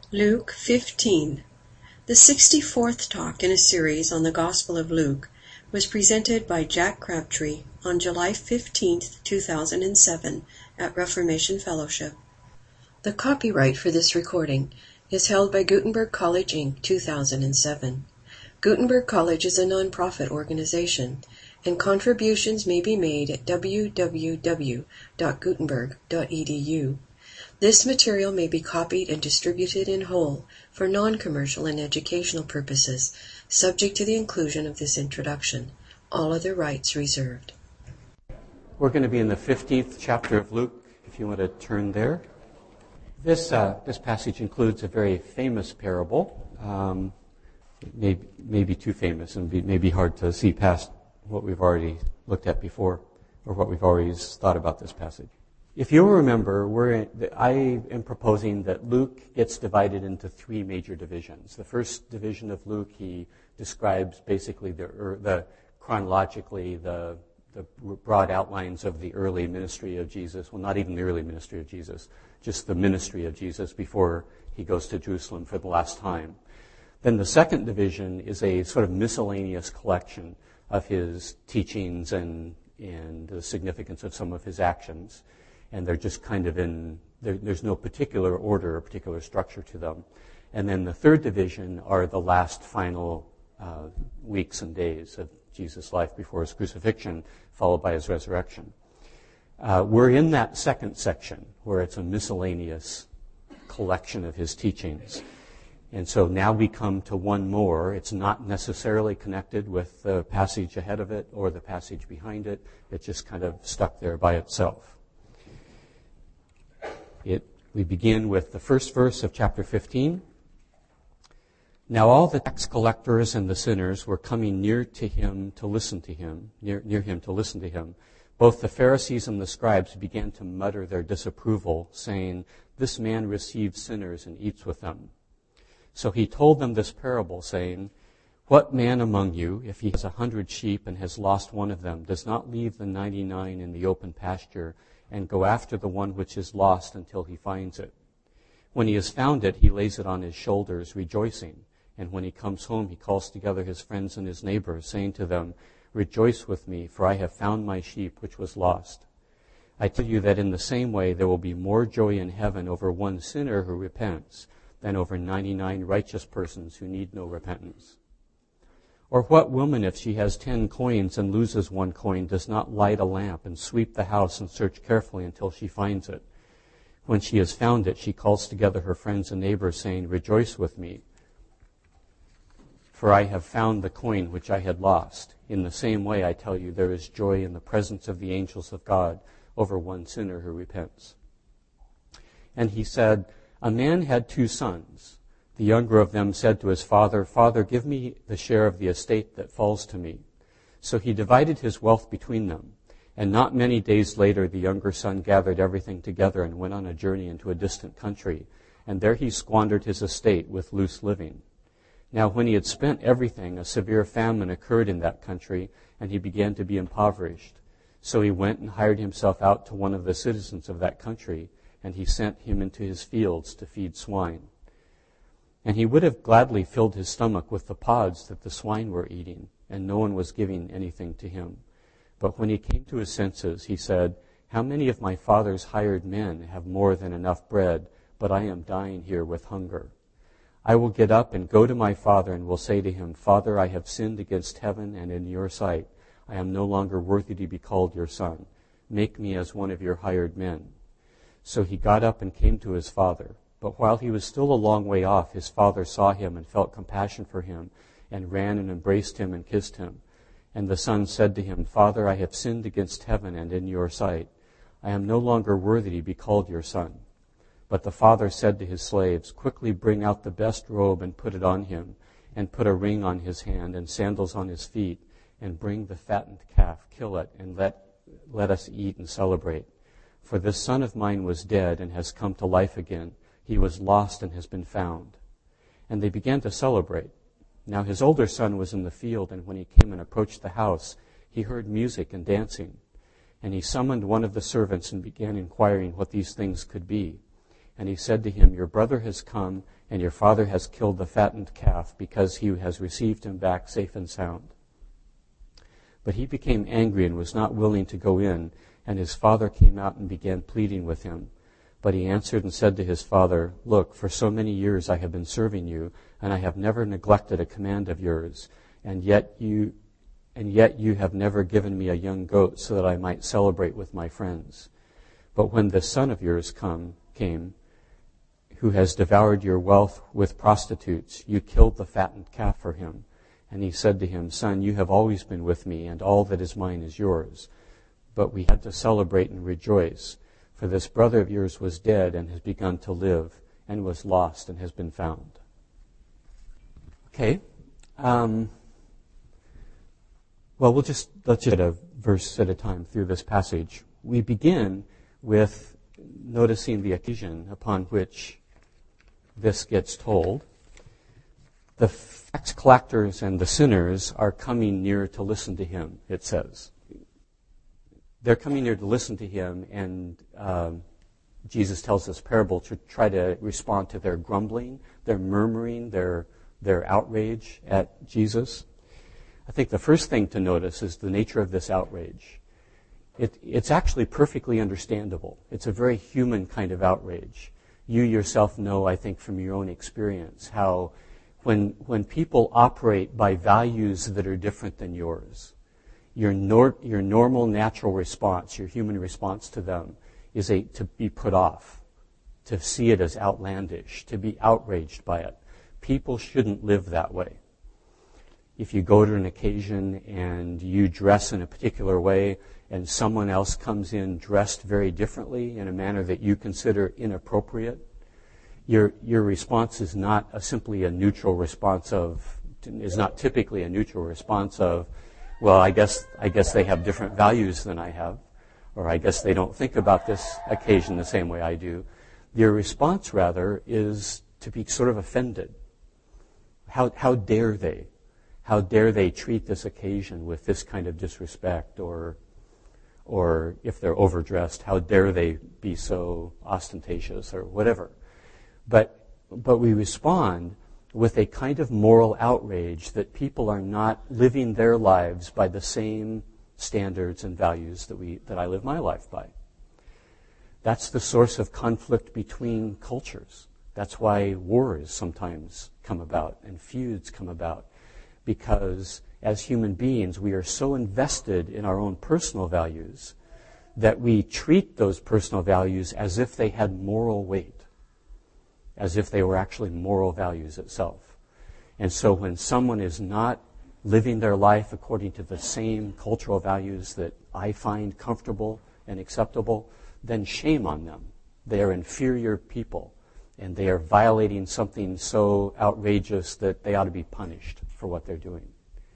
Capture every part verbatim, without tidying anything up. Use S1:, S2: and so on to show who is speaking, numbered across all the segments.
S1: Luke fifteen. The sixty-fourth talk in a series on the Gospel of Luke was presented by Jack Crabtree on July fifteenth, two thousand seven at Reformation Fellowship. The copyright for this recording is held by Gutenberg College, Incorporated two thousand seven. Gutenberg College is a non-profit organization, and contributions may be made at w w w dot gutenberg dot e d u. This material may be copied and distributed in whole for non-commercial and educational purposes, subject to the inclusion of this introduction. All other rights reserved.
S2: We're going to be in the fifteenth chapter of Luke, if you want to turn there. This uh, this passage includes a very famous parable. Um, it may, may be too famous and be, may be hard to see past what we've already looked at before, or what we've already thought about this passage. If you'll remember, we're in, I am proposing that Luke gets divided into three major divisions. The first division of Luke, he describes basically the, er, the chronologically the, the broad outlines of the early ministry of Jesus. Well, not even the early ministry of Jesus, just the ministry of Jesus before he goes to Jerusalem for the last time. Then the second division is a sort of miscellaneous collection of his teachings and, and the significance of some of his actions. And they're just kind of in, there's no particular order or particular structure to them. And then the third division are the last final uh, weeks and days of Jesus' life before his crucifixion, followed by his resurrection. Uh, we're in that second section where it's a miscellaneous collection of his teachings. And so now we come to one more. It's not necessarily connected with the passage ahead of it or the passage behind it. It's just kind of stuck there by itself. It, we begin with the first verse of chapter fifteen. Now all the tax collectors and the sinners were coming near to him to listen to him, near, near him to listen to him. Both the Pharisees and the scribes began to mutter their disapproval, saying, "This man receives sinners and eats with them." So he told them this parable, saying, "What man among you, if he has a hundred sheep and has lost one of them, does not leave the ninety-nine in the open pasture and go after the one which is lost until he finds it? When he has found it, he lays it on his shoulders, rejoicing. And when he comes home, he calls together his friends and his neighbors, saying to them, 'Rejoice with me, for I have found my sheep which was lost.' I tell you that in the same way there will be more joy in heaven over one sinner who repents than over ninety-nine righteous persons who need no repentance. Or what woman, if she has ten coins and loses one coin, does not light a lamp and sweep the house and search carefully until she finds it? When she has found it, she calls together her friends and neighbors, saying, 'Rejoice with me, for I have found the coin which I had lost.' In the same way, I tell you, there is joy in the presence of the angels of God over one sinner who repents." And he said, "A man had two sons. The younger of them said to his father, 'Father, give me the share of the estate that falls to me.' So he divided his wealth between them. And not many days later, the younger son gathered everything together and went on a journey into a distant country. And there he squandered his estate with loose living. Now when he had spent everything, a severe famine occurred in that country, and he began to be impoverished. So he went and hired himself out to one of the citizens of that country, and he sent him into his fields to feed swine. And he would have gladly filled his stomach with the pods that the swine were eating, and no one was giving anything to him. But when he came to his senses, he said, 'How many of my father's hired men have more than enough bread, but I am dying here with hunger? I will get up and go to my father and will say to him, Father, I have sinned against heaven and in your sight. I am no longer worthy to be called your son. Make me as one of your hired men.' So he got up and came to his father. But while he was still a long way off, his father saw him and felt compassion for him, and ran and embraced him and kissed him. And the son said to him, 'Father, I have sinned against heaven and in your sight. I am no longer worthy to be called your son.' But the father said to his slaves, 'Quickly bring out the best robe and put it on him, and put a ring on his hand and sandals on his feet, and bring the fattened calf, kill it, and let, let us eat and celebrate. For this son of mine was dead and has come to life again. He was lost and has been found.' And they began to celebrate. Now his older son was in the field, and when he came and approached the house, he heard music and dancing. And he summoned one of the servants and began inquiring what these things could be. And he said to him, 'Your brother has come, and your father has killed the fattened calf because he has received him back safe and sound." But he became angry and was not willing to go in, and his father came out and began pleading with him. But he answered and said to his father, "Look, for so many years I have been serving you, and I have never neglected a command of yours, and yet you and yet you have never given me a young goat so that I might celebrate with my friends. But when this son of yours come came, who has devoured your wealth with prostitutes, you killed the fattened calf for him." And he said to him, "Son, you have always been with me, and all that is mine is yours. But we had to celebrate and rejoice, for this brother of yours was dead and has begun to live, and was lost and has been found." Okay. Um, well, we'll just let's just get a verse at a time through this passage. We begin with noticing the occasion upon which this gets told. The tax collectors and the sinners are coming near to listen to him, it says. They're coming near to listen to him, and um, Jesus tells this parable to try to respond to their grumbling, their murmuring, their their outrage at Jesus. I think the first thing to notice is the nature of this outrage. It, it's actually perfectly understandable. It's a very human kind of outrage. You yourself know, I think, from your own experience, how when when people operate by values that are different than yours, Your nor, your normal, natural response, your human response to them, is a, to be put off, to see it as outlandish, to be outraged by it. People shouldn't live that way. If you go to an occasion and you dress in a particular way, and someone else comes in dressed very differently in a manner that you consider inappropriate, your your response is not a, simply a neutral response of, is not typically a neutral response of, well, I guess I guess they have different values than I have, or I guess they don't think about this occasion the same way I do. Your response, rather, is to be sort of offended. How how dare they? How dare they treat this occasion with this kind of disrespect, or or if they're overdressed, how dare they be so ostentatious, or whatever. But but we respond with a kind of moral outrage that people are not living their lives by the same standards and values that we that I live my life by. That's the source of conflict between cultures. That's why wars sometimes come about and feuds come about, because as human beings we are so invested in our own personal values that we treat those personal values as if they had moral weight, as if they were actually moral values itself. And so when someone is not living their life according to the same cultural values that I find comfortable and acceptable, then shame on them. They are inferior people, and they are violating something so outrageous that they ought to be punished for what they're doing.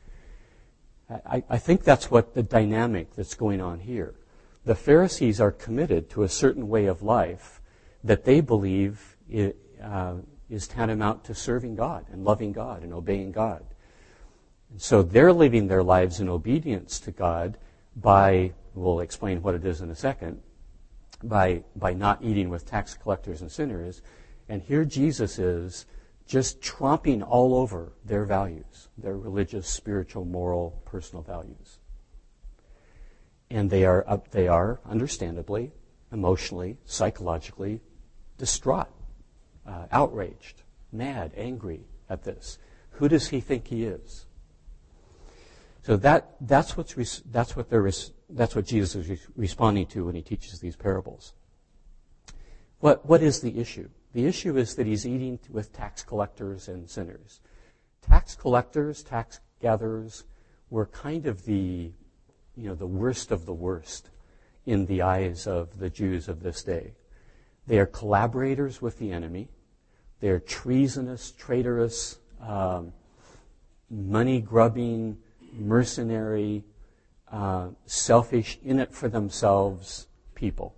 S2: I, I think that's what the dynamic that's going on here. The Pharisees are committed to a certain way of life that they believe it, uh, is tantamount to serving God and loving God and obeying God. And so they're living their lives in obedience to God by, we'll explain what it is in a second, by by not eating with tax collectors and sinners. And here Jesus is just tromping all over their values, their religious, spiritual, moral, personal values. And they are up, they are understandably, emotionally, psychologically distraught, uh, outraged, mad, angry at this. Who does he think he is? So that that's what's res, that's what they're res, that's what Jesus is re- responding to when he teaches these parables. What what is the issue? The issue is that he's eating with tax collectors and sinners. Tax collectors, tax gatherers were kind of the, you know, the worst of the worst in the eyes of the Jews of this day. They are collaborators with the enemy. They are treasonous, traitorous, um, money-grubbing, mercenary, uh, selfish, in-it-for-themselves people.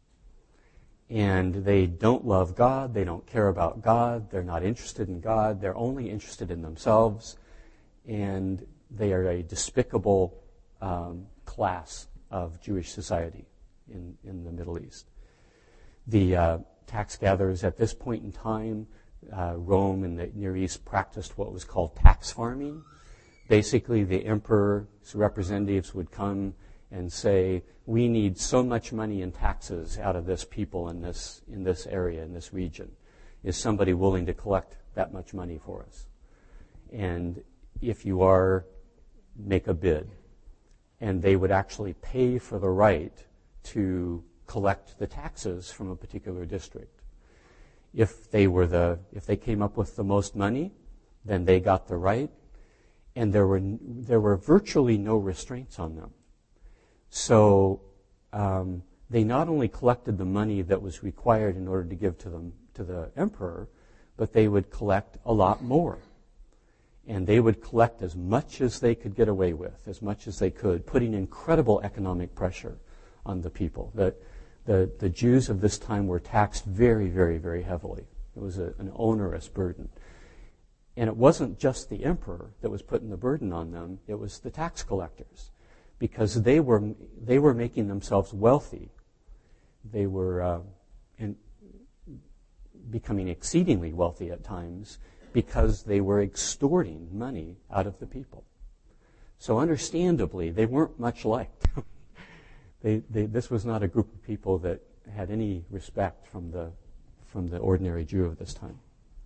S2: And they don't love God. They don't care about God. They're not interested in God. They're only interested in themselves. And they are a despicable um, class of Jewish society in, in the Middle East. The uh, tax gatherers at this point in time, uh, Rome and the Near East practiced what was called tax farming. Basically, the emperor's representatives would come and say, we need so much money in taxes out of this people in this in this area, in this region. Is somebody willing to collect that much money for us? And if you are, make a bid. And they would actually pay for the right to collect the taxes from a particular district. If they were the, if they came up with the most money, then they got the right, and there were there were virtually no restraints on them. So um, they not only collected the money that was required in order to give to them to the emperor, but they would collect a lot more. And they would collect as much as they could get away with, as much as they could, putting incredible economic pressure on the people. The, the, the Jews of this time were taxed very, very, very heavily. It was a, an onerous burden. And it wasn't just the emperor that was putting the burden on them, it was the tax collectors. Because they were they were making themselves wealthy. They were uh, in, becoming exceedingly wealthy at times because they were extorting money out of the people. So understandably, they weren't much liked. they, they, this was not a group of people that had any respect from the from the ordinary Jew of this time.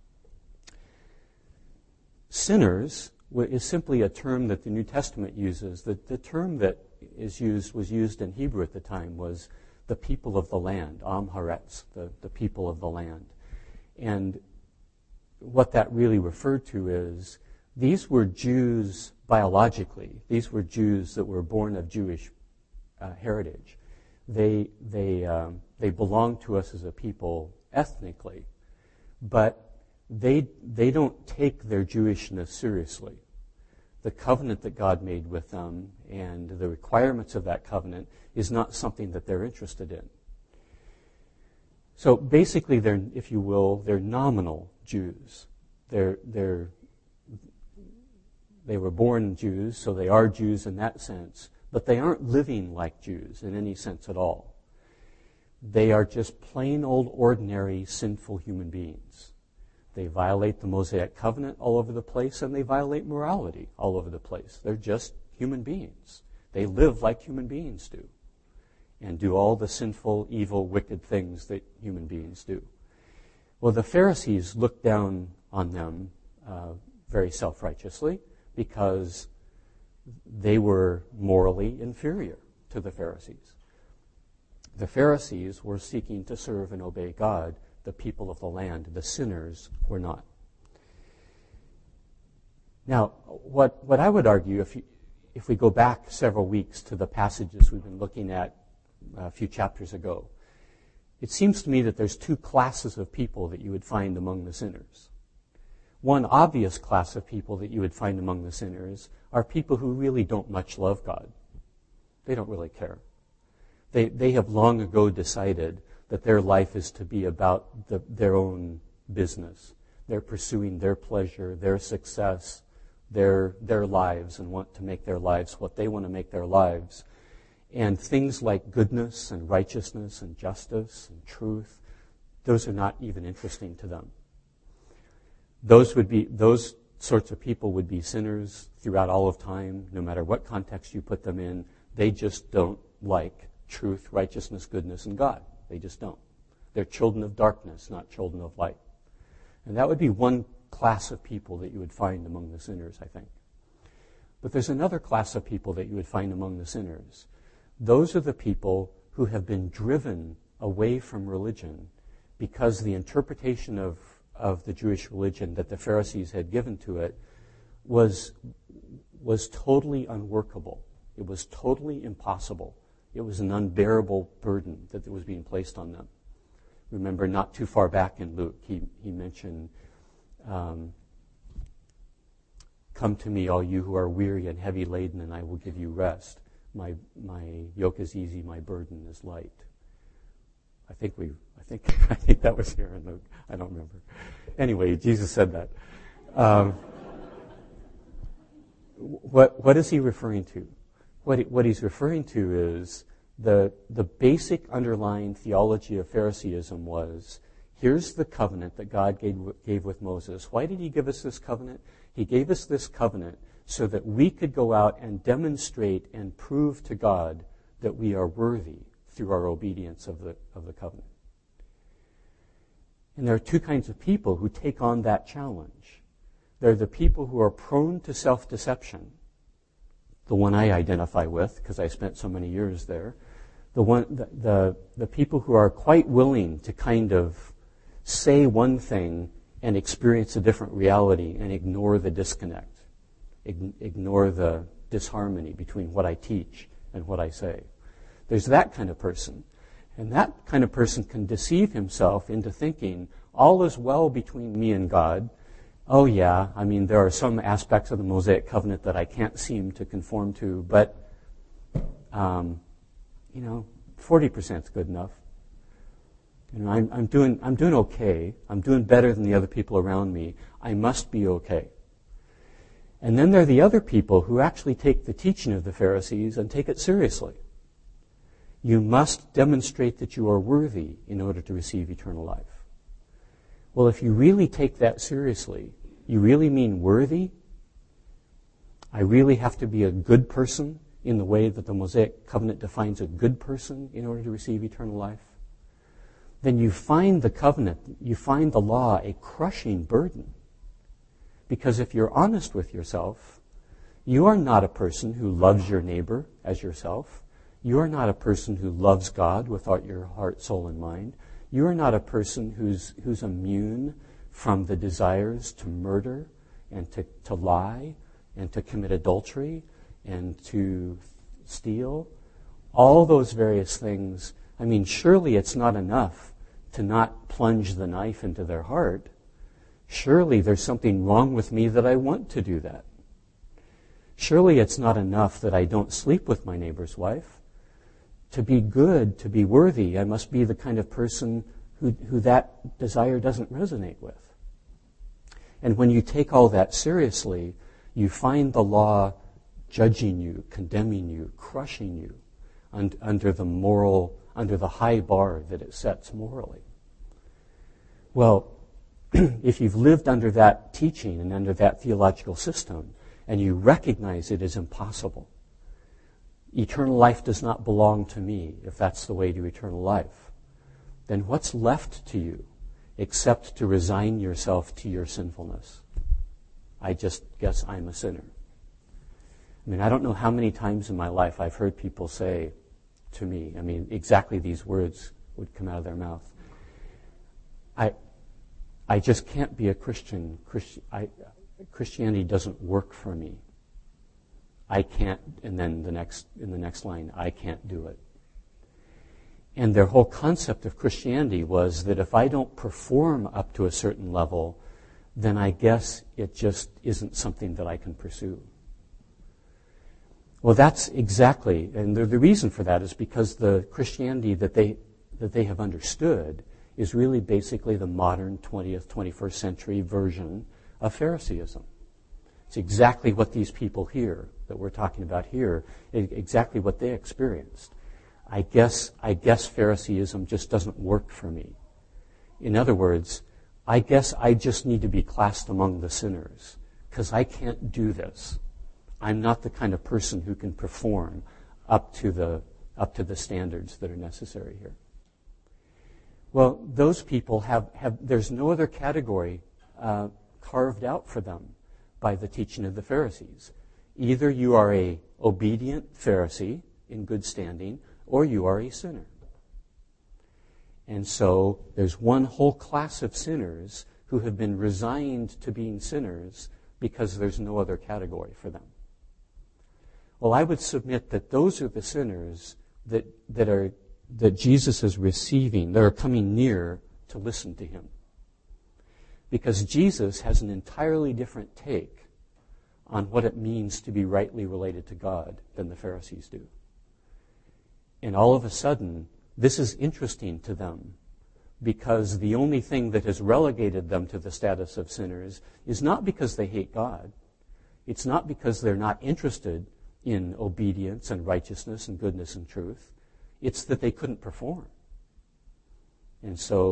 S2: Sinners is simply a term that the New Testament uses. The, the term that is used was used in Hebrew at the time was the people of the land, Am Haaretz, the, the people of the land. And what that really referred to is these were Jews biologically. These were Jews that were born of Jewish uh, heritage. They they um, they belong to us as a people ethnically, but they they don't take their Jewishness seriously. The covenant that God made with them and the requirements of that covenant is not something that they're interested in. So basically, they're, if you will, they're nominal Jews. They're they're they were born Jews, so they are Jews in that sense, but they aren't living like Jews in any sense at all. They are just plain old ordinary sinful human beings. They violate the Mosaic covenant all over the place, and they violate morality all over the place. They're just human beings. They live like human beings do, and do all the sinful, evil, wicked things that human beings do. Well, the Pharisees looked down on them uh, very self-righteously because they were morally inferior to the Pharisees. The Pharisees were seeking to serve and obey God. The people of the land, the sinners, were not. Now, what, what I would argue, if, you, if we go back several weeks to the passages we've been looking at a few chapters ago, it seems to me that there's two classes of people that you would find among the sinners. One obvious class of people that you would find among the sinners are people who really don't much love God. They don't really care. They, they have long ago decided that their life is to be about the, their own business. They're pursuing their pleasure, their success, their their lives, and want to make their lives what they want to make their lives. And things like goodness and righteousness and justice and truth, those are not even interesting to them. Those would be those sorts of people would be sinners throughout all of time, no matter what context you put them in. They just don't like truth, righteousness, goodness, and God. They just don't. They're children of darkness, not children of light. And that would be one class of people that you would find among the sinners, I think. But there's another class of people that you would find among the sinners. Those are the people who have been driven away from religion because the interpretation of, of the Jewish religion that the Pharisees had given to it was, was totally unworkable. It was totally impossible. It was an unbearable burden that was being placed on them. Remember, not too far back in Luke, he, he mentioned, um, "Come to me, all you who are weary and heavy laden, and I will give you rest. My my yoke is easy, my burden is light." I think we, I think, I think that was here in Luke. I don't remember. Anyway, Jesus said that. Um, what what is he referring to? What he, what he's referring to is the the basic underlying theology of Phariseeism was Here's the covenant that God gave, gave with Moses. Why did he give us this covenant? He gave us this covenant so that we could go out and demonstrate and prove to God that we are worthy through our obedience of the, of the covenant. And there are two kinds of people who take on that challenge. There are the people who are prone to self-deception, the one I identify with because I spent so many years there, the, one, the, the, the people who are quite willing to kind of say one thing and experience a different reality and ignore the disconnect, ig- ignore the disharmony between what I teach and what I say. There's that kind of person. And that kind of person can deceive himself into thinking all is well between me and God. Oh yeah, I mean, there are some aspects of the Mosaic covenant that I can't seem to conform to, but, um, you know, forty percent is good enough. You know, I'm, I'm doing, I'm doing okay. I'm doing better than the other people around me. I must be okay. And then there are the other people who actually take the teaching of the Pharisees and take it seriously. You must demonstrate that you are worthy in order to receive eternal life. Well, if you really take that seriously, you really mean worthy? I really have to be a good person in the way that the Mosaic covenant defines a good person in order to receive eternal life? Then you find the covenant, you find the law a crushing burden. Because if you're honest with yourself, you are not a person who loves your neighbor as yourself. You are not a person who loves God with all your heart, soul, and mind. You are not a person who's who's immune from the desires to murder and to, to lie and to commit adultery and to steal. All those various things. I mean, surely it's not enough to not plunge the knife into their heart. Surely there's something wrong with me that I want to do that. Surely it's not enough that I don't sleep with my neighbor's wife. To be good, to be worthy, I must be the kind of person who, who that desire doesn't resonate with. And when you take all that seriously, you find the law judging you, condemning you, crushing you un- under the moral, under the high bar that it sets morally. Well, if you've lived under that teaching and under that theological system, and you recognize it is impossible, eternal life does not belong to me, if that's the way to eternal life, then what's left to you except to resign yourself to your sinfulness? I just guess I'm a sinner. I mean, I don't know how many times in my life I've heard people say to me, I mean, exactly these words would come out of their mouth. I I just can't be a Christian. Christi- I, Christianity doesn't work for me. I can't, and then the next in the next line, I can't do it. And their whole concept of Christianity was that if I don't perform up to a certain level, then I guess it just isn't something that I can pursue. Well, that's exactly, and the, the reason for that is because the Christianity that they that they have understood is really basically the modern twentieth, twenty-first century version of Phariseeism. It's exactly what these people here that we're talking about here, exactly what they experienced. I guess I guess Phariseeism just doesn't work for me. In other words, I guess I just need to be classed among the sinners because I can't do this. I'm not the kind of person who can perform up to the up to the standards that are necessary here. Well, those people have, have there's no other category uh, carved out for them by the teaching of the Pharisees. Either you are a obedient Pharisee in good standing, or you are a sinner. And so there's one whole class of sinners who have been resigned to being sinners because there's no other category for them. Well, I would submit that those are the sinners that that are that Jesus is receiving, that are coming near to listen to him. Because Jesus has an entirely different take on what it means to be rightly related to God than the Pharisees do. And all of a sudden, this is interesting to them because the only thing that has relegated them to the status of sinners is not because they hate God. It's not because they're not interested in obedience and righteousness and goodness and truth. It's that they couldn't perform. And so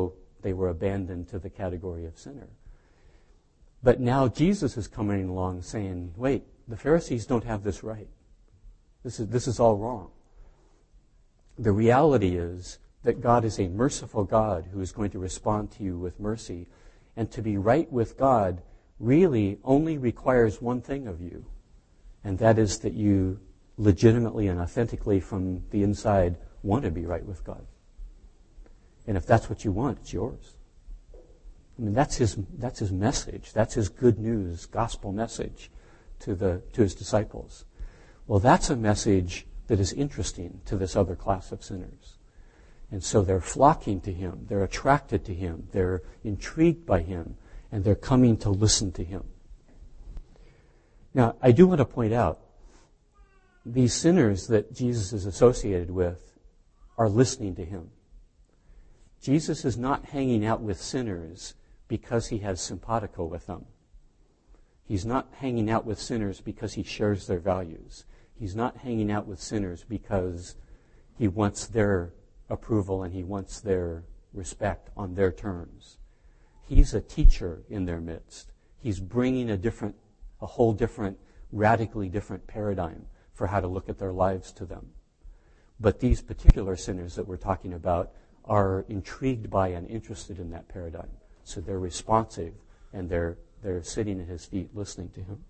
S2: They were abandoned to the category of sinner. But now Jesus is coming along saying, wait, the Pharisees don't have this right. This is, this is all wrong. The reality is that God is a merciful God who is going to respond to you with mercy. And to be right with God really only requires one thing of you, and that is that you legitimately and authentically from the inside want to be right with God. And if that's what you want, it's yours. I mean, that's his that's his message. That's his good news, gospel message to the to his disciples. Well, that's a message that is interesting to this other class of sinners. And so they're flocking to him. They're attracted to him. They're intrigued by him. And they're coming to listen to him. Now, I do want to point out, these sinners that Jesus is associated with are listening to him. Jesus is not hanging out with sinners because he has simpatico with them. He's not hanging out with sinners because he shares their values. He's not hanging out with sinners because he wants their approval and he wants their respect on their terms. He's a teacher in their midst. He's bringing a different, a whole different, radically different paradigm for how to look at their lives to them. But these particular sinners that we're talking about are intrigued by and interested in that paradigm. So they're responsive and they're they're sitting at his feet listening to him.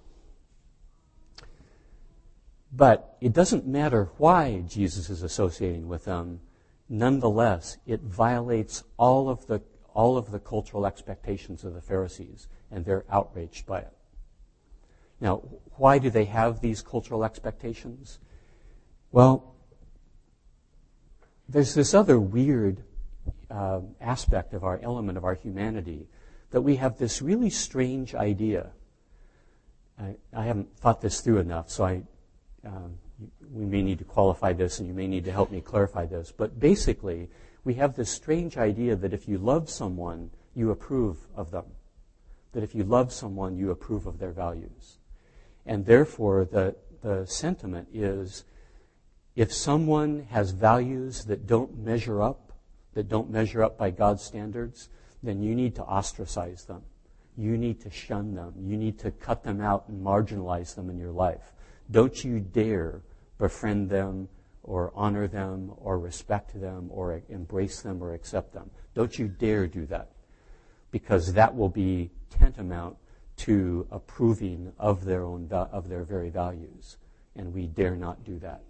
S2: But it doesn't matter why Jesus is associating with them. Nonetheless, it violates all of the all of the cultural expectations of the Pharisees, and they're outraged by it. Now, why do they have these cultural expectations? Well, there's this other weird uh, aspect of our element of our humanity, that we have this really strange idea. I, I haven't thought this through enough, so I um, we may need to qualify this, and you may need to help me clarify this. But basically, we have this strange idea that if you love someone, you approve of them. That if you love someone, you approve of their values. And therefore, the, the sentiment is, if someone has values that don't measure up, that don't measure up by God's standards, then you need to ostracize them. You need to shun them. You need to cut them out and marginalize them in your life. Don't you dare befriend them or honor them or respect them or embrace them or accept them. Don't you dare do that, because that will be tantamount to approving of their own of their very values, and we dare not do that.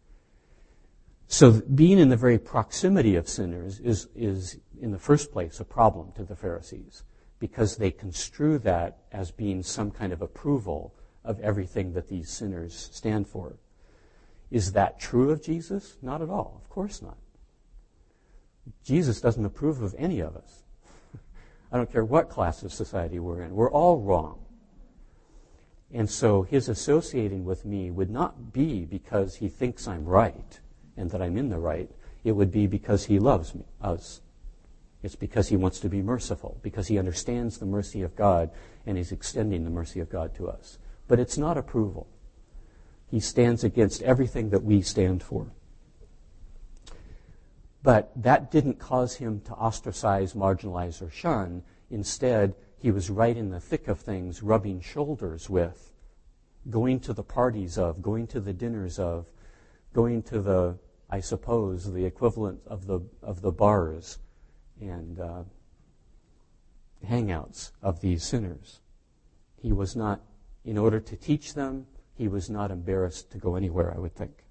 S2: So being in the very proximity of sinners is, is in the first place, a problem to the Pharisees, because they construe that as being some kind of approval of everything that these sinners stand for. Is that true of Jesus? Not at all. Of course not. Jesus doesn't approve of any of us. I don't care what class of society we're in. We're all wrong. And so his associating with me would not be because he thinks I'm right and that I'm in the right. It would be because he loves me, us. It's because he wants to be merciful, because he understands the mercy of God and he's extending the mercy of God to us. But it's not approval. He stands against everything that we stand for. But that didn't cause him to ostracize, marginalize, or shun. Instead, he was right in the thick of things, rubbing shoulders with, going to the parties of, going to the dinners of, going to the, I suppose, the equivalent of the of the bars and uh, hangouts of these sinners. He was not, in order to teach them, he was not embarrassed to go anywhere, I would think.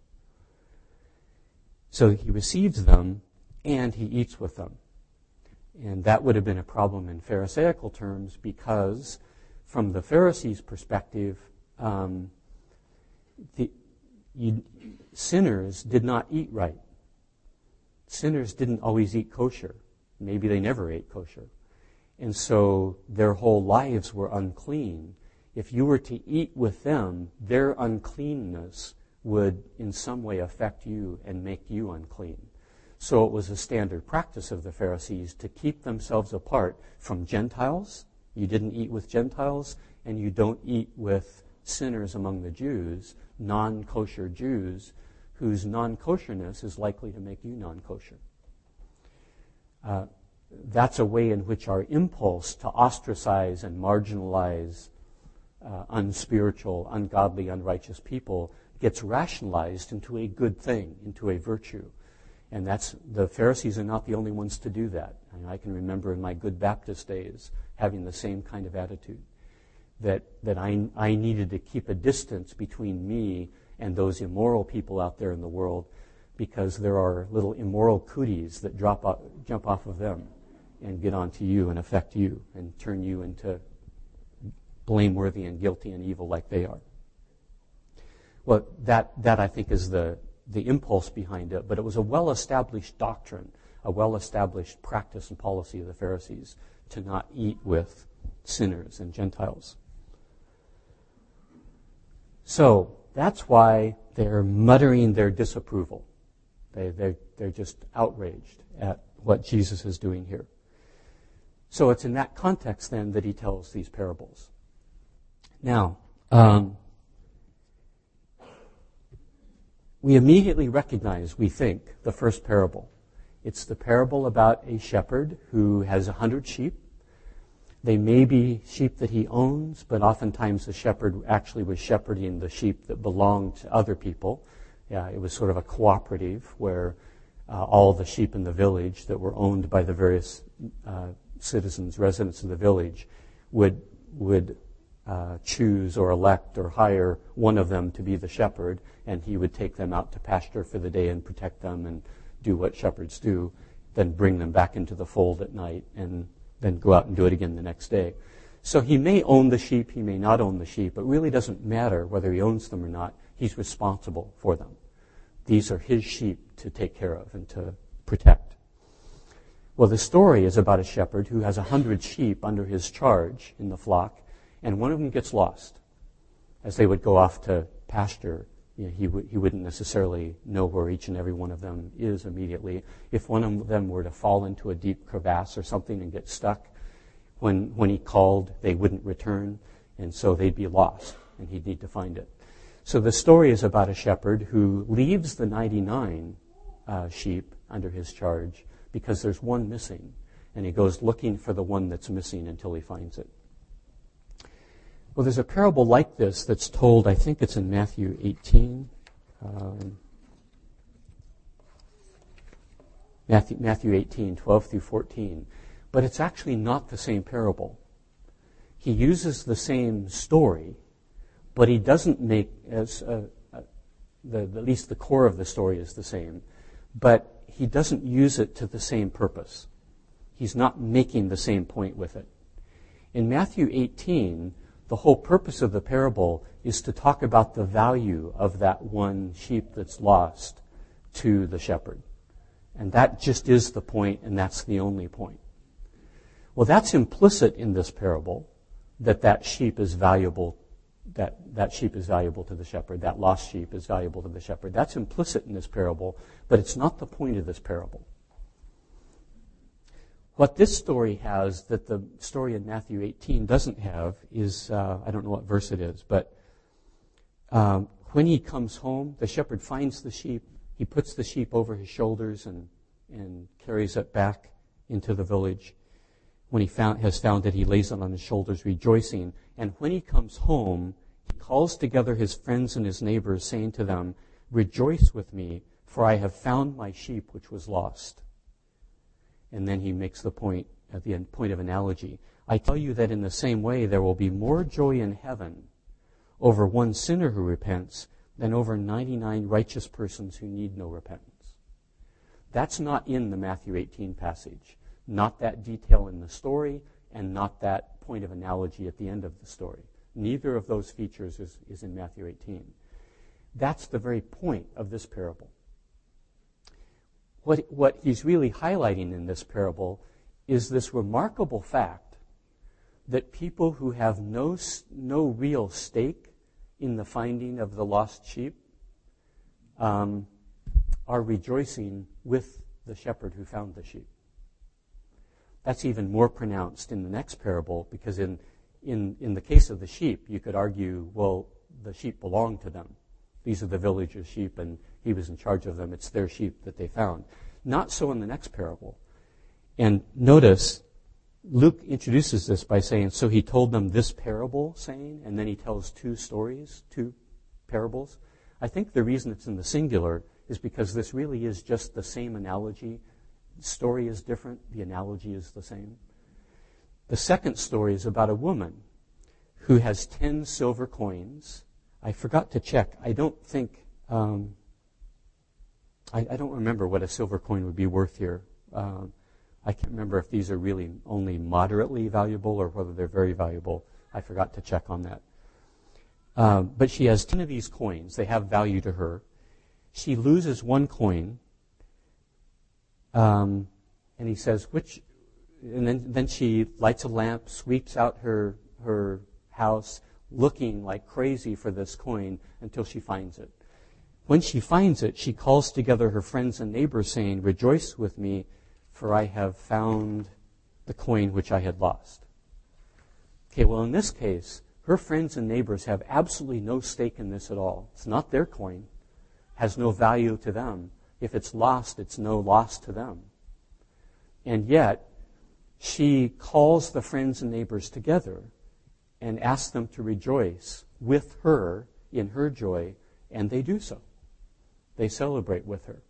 S2: So he receives them, and he eats with them. And that would have been a problem in Pharisaical terms, because from the Pharisees' perspective, um, the, you, sinners did not eat right. Sinners didn't always eat kosher. Maybe they never ate kosher. And so their whole lives were unclean. If you were to eat with them, their uncleanness would in some way affect you and make you unclean. So it was a standard practice of the Pharisees to keep themselves apart from Gentiles. You didn't eat with Gentiles, and you don't eat with sinners among the Jews, non-kosher Jews, whose non-kosherness is likely to make you non-kosher. Uh, that's a way in which our impulse to ostracize and marginalize uh, unspiritual, ungodly, unrighteous people gets rationalized into a good thing, into a virtue. And that's, the Pharisees are not the only ones to do that. And I can remember in my good Baptist days having the same kind of attitude, that, that I, I needed to keep a distance between me and those immoral people out there in the world, because there are little immoral cooties that drop off, jump off of them and get onto you and affect you and turn you into blameworthy and guilty and evil like they are. Well, that, that I think is the, the impulse behind it, but it was a well-established doctrine, a well-established practice and policy of the Pharisees to not eat with sinners and Gentiles. So that's why they're muttering their disapproval. They, they're, they're just outraged at what Jesus is doing here. So it's in that context then that he tells these parables. Now, um, we immediately recognize, we think, the first parable. It's the parable about a shepherd who has a hundred sheep. They may be sheep that he owns, but oftentimes the shepherd actually was shepherding the sheep that belonged to other people. Yeah, it was sort of a cooperative where uh, all the sheep in the village that were owned by the various uh, citizens, residents of the village, would would uh, choose or elect or hire one of them to be the shepherd, and he would take them out to pasture for the day and protect them and do what shepherds do, then bring them back into the fold at night and then go out and do it again the next day. So he may own the sheep, he may not own the sheep. It really doesn't matter whether he owns them or not. He's responsible for them. These are his sheep to take care of and to protect. Well, the story is about a shepherd who has a hundred sheep under his charge in the flock, and one of them gets lost. As they would go off to pasture, you know, he, w- he wouldn't necessarily know where each and every one of them is immediately. If one of them were to fall into a deep crevasse or something and get stuck, when, when he called, they wouldn't return, and so they'd be lost, and he'd need to find it. So the story is about a shepherd who leaves the ninety-nine uh, sheep under his charge because there's one missing, and he goes looking for the one that's missing until he finds it. Well, there's a parable like this that's told, I think it's in Matthew eighteen. Um, Matthew, Matthew eighteen, twelve through fourteen. But it's actually not the same parable. He uses the same story, but he doesn't make, as uh, uh, the, at least the core of the story is the same, but he doesn't use it to the same purpose. He's not making the same point with it. In Matthew eighteen, the whole purpose of the parable is to talk about the value of that one sheep that's lost to the shepherd. And that just is the point, and that's the only point. Well, that's implicit in this parable, that that sheep is valuable, that, that sheep is valuable to the shepherd, that lost sheep is valuable to the shepherd. That's implicit in this parable, but it's not the point of this parable. What this story has that the story in Matthew eighteen doesn't have is, uh, I don't know what verse it is, but um, when he comes home, the shepherd finds the sheep, he puts the sheep over his shoulders and, and carries it back into the village. When he found, has found it, he lays it on his shoulders, rejoicing. And when he comes home, he calls together his friends and his neighbors, saying to them, "Rejoice with me, for I have found my sheep which was lost." And then he makes the point at the end, point of analogy. I tell you that in the same way there will be more joy in heaven over one sinner who repents than over ninety-nine righteous persons who need no repentance. That's not in the Matthew eighteen passage. Not that detail in the story, and not that point of analogy at the end of the story. Neither of those features is, is in Matthew eighteen. That's the very point of this parable. What, what he's really highlighting in this parable is this remarkable fact that people who have no, no real stake in the finding of the lost sheep um, are rejoicing with the shepherd who found the sheep. That's even more pronounced in the next parable, because in, in, in the case of the sheep, you could argue, well, the sheep belong to them. These are the village's sheep, and he was in charge of them. It's their sheep that they found. Not so in the next parable. And notice, Luke introduces this by saying, so he told them this parable, saying, and then he tells two stories, two parables. I think the reason it's in the singular is because this really is just the same analogy. The story is different, the analogy is the same. The second story is about a woman who has ten silver coins. I forgot to check. I don't think, um, I, I don't remember what a silver coin would be worth here. Um, I can't remember if these are really only moderately valuable or whether they're very valuable. I forgot to check on that. Um, but she has ten of these coins. They have value to her. She loses one coin, um, and he says, which, and then, then she lights a lamp, sweeps out her, her house, looking like crazy for this coin until she finds it. When she finds it, she calls together her friends and neighbors, saying, rejoice with me, for I have found the coin which I had lost. Okay, well, in this case, her friends and neighbors have absolutely no stake in this at all. It's not their coin. Has no value to them. If it's lost, it's no loss to them. And yet, she calls the friends and neighbors together and asks them to rejoice with her in her joy, and they do so. They celebrate with her.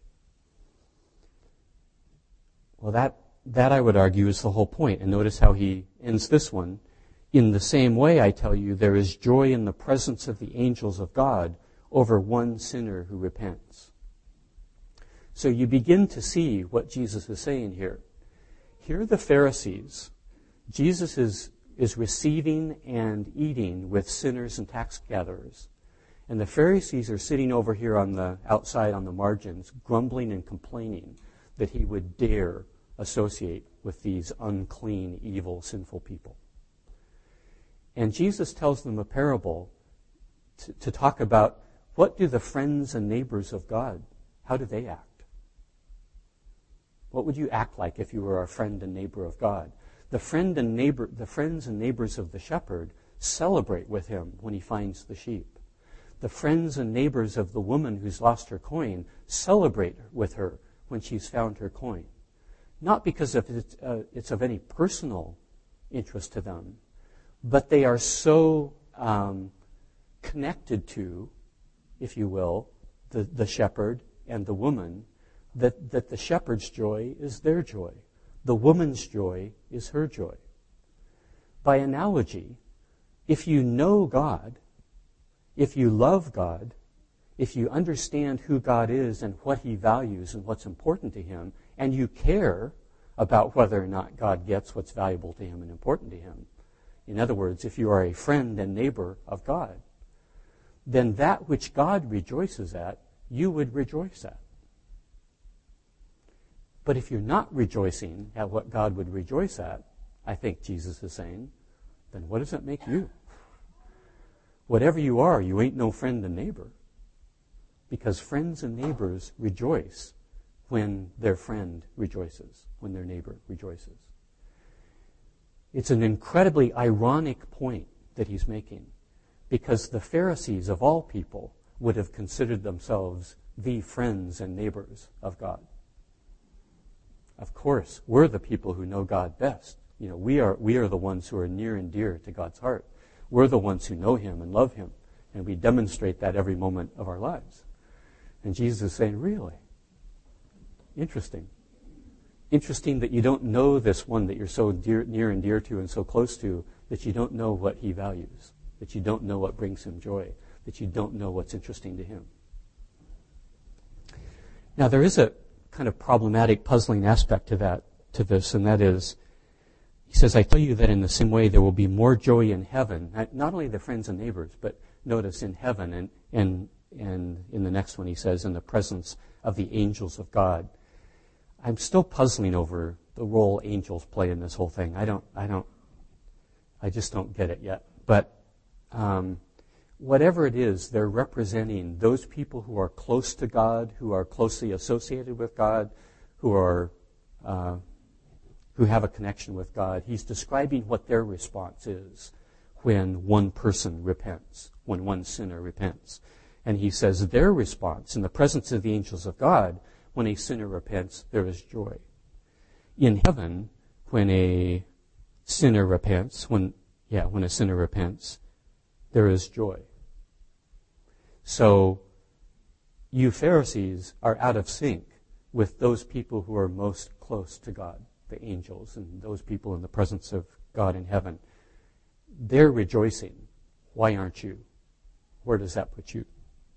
S2: Well, that, that I would argue is the whole point. And notice how he ends this one. In the same way, I tell you, there is joy in the presence of the angels of God over one sinner who repents. So you begin to see what Jesus is saying here. Here are the Pharisees. Jesus is, is receiving and eating with sinners and tax gatherers. And the Pharisees are sitting over here on the outside on the margins, grumbling and complaining that he would dare associate with these unclean, evil, sinful people. And Jesus tells them a parable to, to talk about what do the friends and neighbors of God, how do they act? What would you act like if you were a friend and neighbor of God? The friend and neighbor, the friends and neighbors of the shepherd celebrate with him when he finds the sheep. The friends and neighbors of the woman who's lost her coin celebrate with her when she's found her coin. Not because of it's, uh, it's of any personal interest to them, but they are so um, connected to, if you will, the, the shepherd and the woman, that, that the shepherd's joy is their joy. The woman's joy is her joy. By analogy, if you know God, if you love God, if you understand who God is and what he values and what's important to him, and you care about whether or not God gets what's valuable to him and important to him, in other words, if you are a friend and neighbor of God, then that which God rejoices at, you would rejoice at. But if you're not rejoicing at what God would rejoice at, I think Jesus is saying, then what does that make you? Whatever you are, you ain't no friend and neighbor. Because friends and neighbors rejoice when their friend rejoices, when their neighbor rejoices. It's an incredibly ironic point that he's making, because the Pharisees of all people would have considered themselves the friends and neighbors of God. Of course, we're the people who know God best. You know, we are we are the ones who are near and dear to God's heart. We're the ones who know him and love him, and we demonstrate that every moment of our lives. And Jesus is saying, really? Interesting. Interesting that you don't know this one that you're so dear, near and dear to and so close to, that you don't know what he values, that you don't know what brings him joy, that you don't know what's interesting to him. Now, there is a kind of problematic, puzzling aspect to that, to this, and that is, he says, I tell you that in the same way there will be more joy in heaven, not only the friends and neighbors, but notice in heaven, and, and, and in the next one he says, in the presence of the angels of God. I'm still puzzling over the role angels play in this whole thing. I don't, I don't, I just don't get it yet. But um, whatever it is, they're representing those people who are close to God, who are closely associated with God, who are, uh, who have a connection with God. He's describing what their response is when one person repents, when one sinner repents. And he says their response in the presence of the angels of God, when a sinner repents, there is joy. In heaven, when a sinner repents, when yeah, when a sinner repents, there is joy. So you Pharisees are out of sync with those people who are most close to God, the angels and those people in the presence of God in heaven. They're rejoicing. Why aren't you? Where does that put you?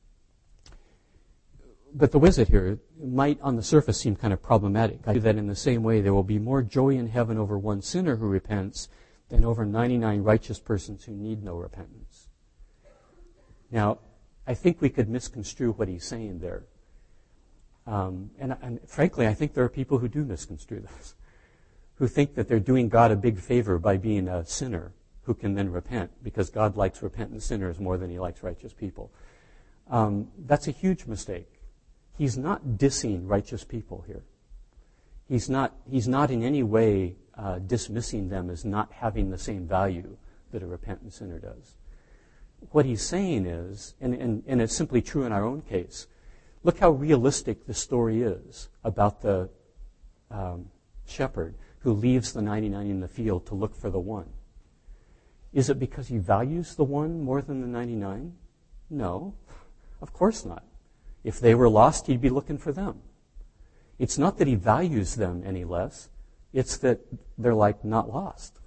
S2: But the visit here might on the surface seem kind of problematic. I do that in the same way there will be more joy in heaven over one sinner who repents than over ninety-nine righteous persons who need no repentance. Now, I think we could misconstrue what he's saying there. Um, and, and frankly, I think there are people who do misconstrue this, who think that they're doing God a big favor by being a sinner who can then repent, because God likes repentant sinners more than he likes righteous people. Um, that's a huge mistake. He's not dissing righteous people here. He's not, he's not in any way uh, dismissing them as not having the same value that a repentant sinner does. What he's saying is, and, and, and it's simply true in our own case, look how realistic the story is about the um, shepherd who leaves the ninety-nine in the field to look for the one. Is it because he values the one more than the ninety-nine? No, of course not. If they were lost, he'd be looking for them. It's not that he values them any less. It's that they're like not lost.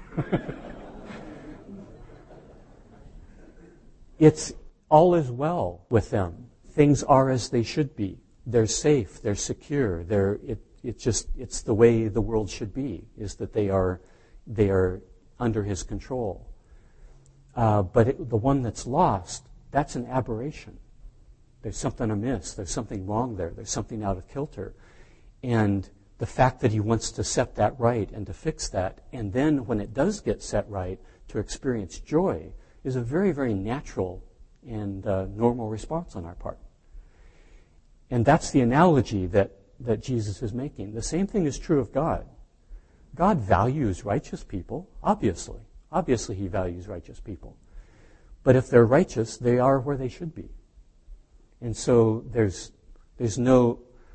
S2: It's all is well with them. Things are as they should be. They're safe. They're secure. They're it. It's just it's the way the world should be. Is that they are they are under his control. Uh, but it, the one that's lost, that's an aberration. There's something amiss. There's something wrong there. There's something out of kilter. And the fact that he wants to set that right and to fix that, and then when it does get set right, to experience joy, is a very, very natural and uh, normal response on our part. And that's the analogy that, that Jesus is making. The same thing is true of God. God values righteous people, obviously. Obviously he values righteous people. But if they're righteous, they are where they should be. And so there's there's no,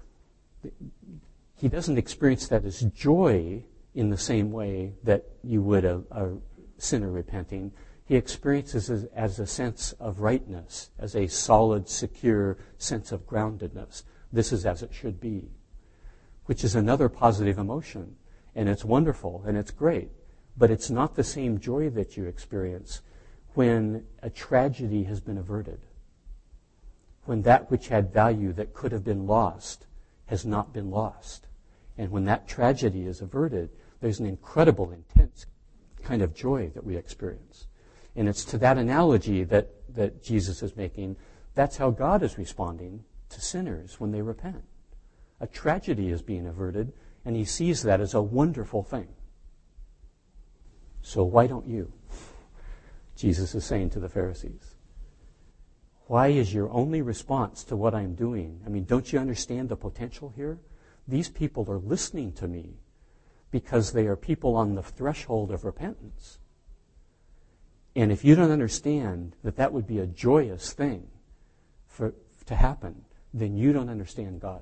S2: he doesn't experience that as joy in the same way that you would a, a sinner repenting. He experiences it as a sense of rightness, as a solid, secure sense of groundedness. This is as it should be, which is another positive emotion. And it's wonderful, and it's great. But it's not the same joy that you experience when a tragedy has been averted. When that which had value that could have been lost has not been lost. And when that tragedy is averted, there's an incredible, intense kind of joy that we experience. And it's to that analogy that, that Jesus is making. That's how God is responding to sinners when they repent. A tragedy is being averted, and he sees that as a wonderful thing. So why don't you? Jesus is saying to the Pharisees. Why is your only response to what I'm doing? I mean, don't you understand the potential here? These people are listening to me because they are people on the threshold of repentance. And if you don't understand that that would be a joyous thing for to happen, then you don't understand God.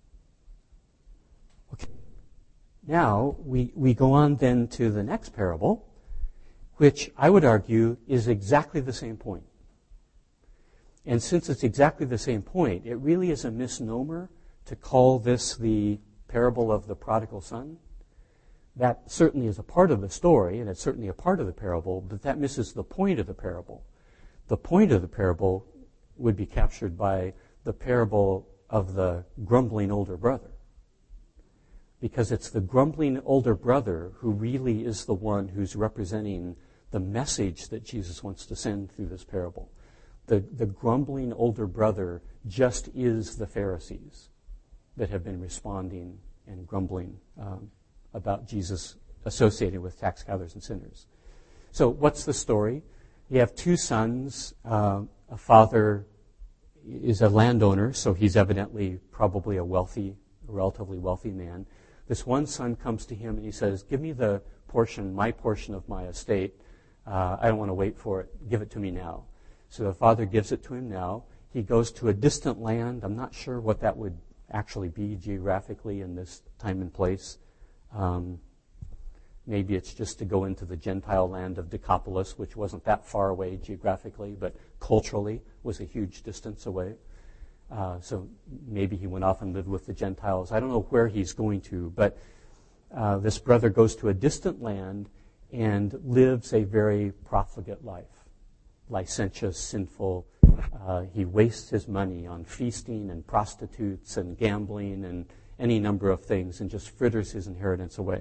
S2: Okay. Now, we, we go on then to the next parable, which I would argue is exactly the same point. And since it's exactly the same point, it really is a misnomer to call this the parable of the prodigal son. That certainly is a part of the story, and it's certainly a part of the parable, but that misses the point of the parable. The point of the parable would be captured by the parable of the grumbling older brother. Because it's the grumbling older brother who really is the one who's representing the message that Jesus wants to send through this parable. The, the grumbling older brother just is the Pharisees that have been responding and grumbling um, about Jesus associated with tax gatherers and sinners. So what's the story? You have two sons. Uh, a father is a landowner, so he's evidently probably a wealthy, a relatively wealthy man. This one son comes to him and he says, give me the portion, my portion of my estate. Uh, I don't want to wait for it. Give it to me now. So the father gives it to him now. He goes to a distant land. I'm not sure what that would actually be geographically in this time and place. Um, maybe it's just to go into the Gentile land of Decapolis, which wasn't that far away geographically, but culturally was a huge distance away. Uh, so maybe he went off and lived with the Gentiles. I don't know where he's going to, but uh, this brother goes to a distant land and lives a very profligate life, licentious, sinful. Uh, he wastes his money on feasting and prostitutes and gambling and any number of things and just fritters his inheritance away.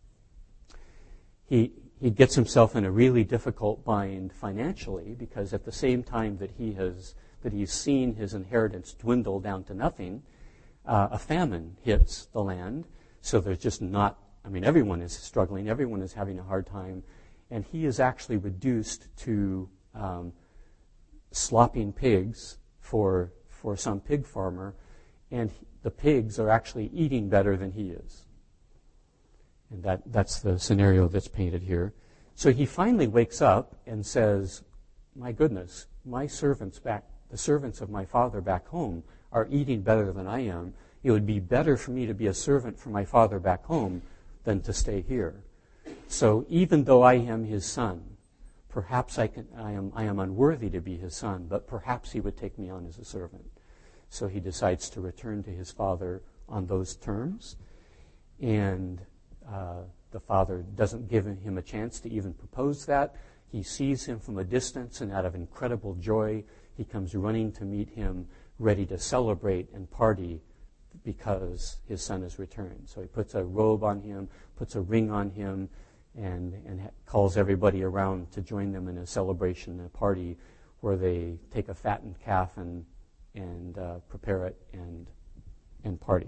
S2: He he gets himself in a really difficult bind financially because at the same time that he has that he's seen his inheritance dwindle down to nothing, uh, a famine hits the land. So there's just not, I mean, everyone is struggling, everyone is having a hard time, and he is actually reduced to um, slopping pigs for for some pig farmer, and he, the pigs are actually eating better than he is. And that, that's the scenario that's painted here. So he finally wakes up and says, my goodness, my servants back, the servants of my father back home are eating better than I am. It would be better for me to be a servant for my father back home than to stay here. So even though I am his son, perhaps I can, I am, I am unworthy to be his son, but perhaps he would take me on as a servant. So he decides to return to his father on those terms. And uh, the father doesn't give him a chance to even propose that. He sees him from a distance, and out of incredible joy, he comes running to meet him, ready to celebrate and party because his son has returned. So he puts a robe on him, puts a ring on him, and, and ha- calls everybody around to join them in a celebration, a party, where they take a fattened calf and and uh, prepare it and and party.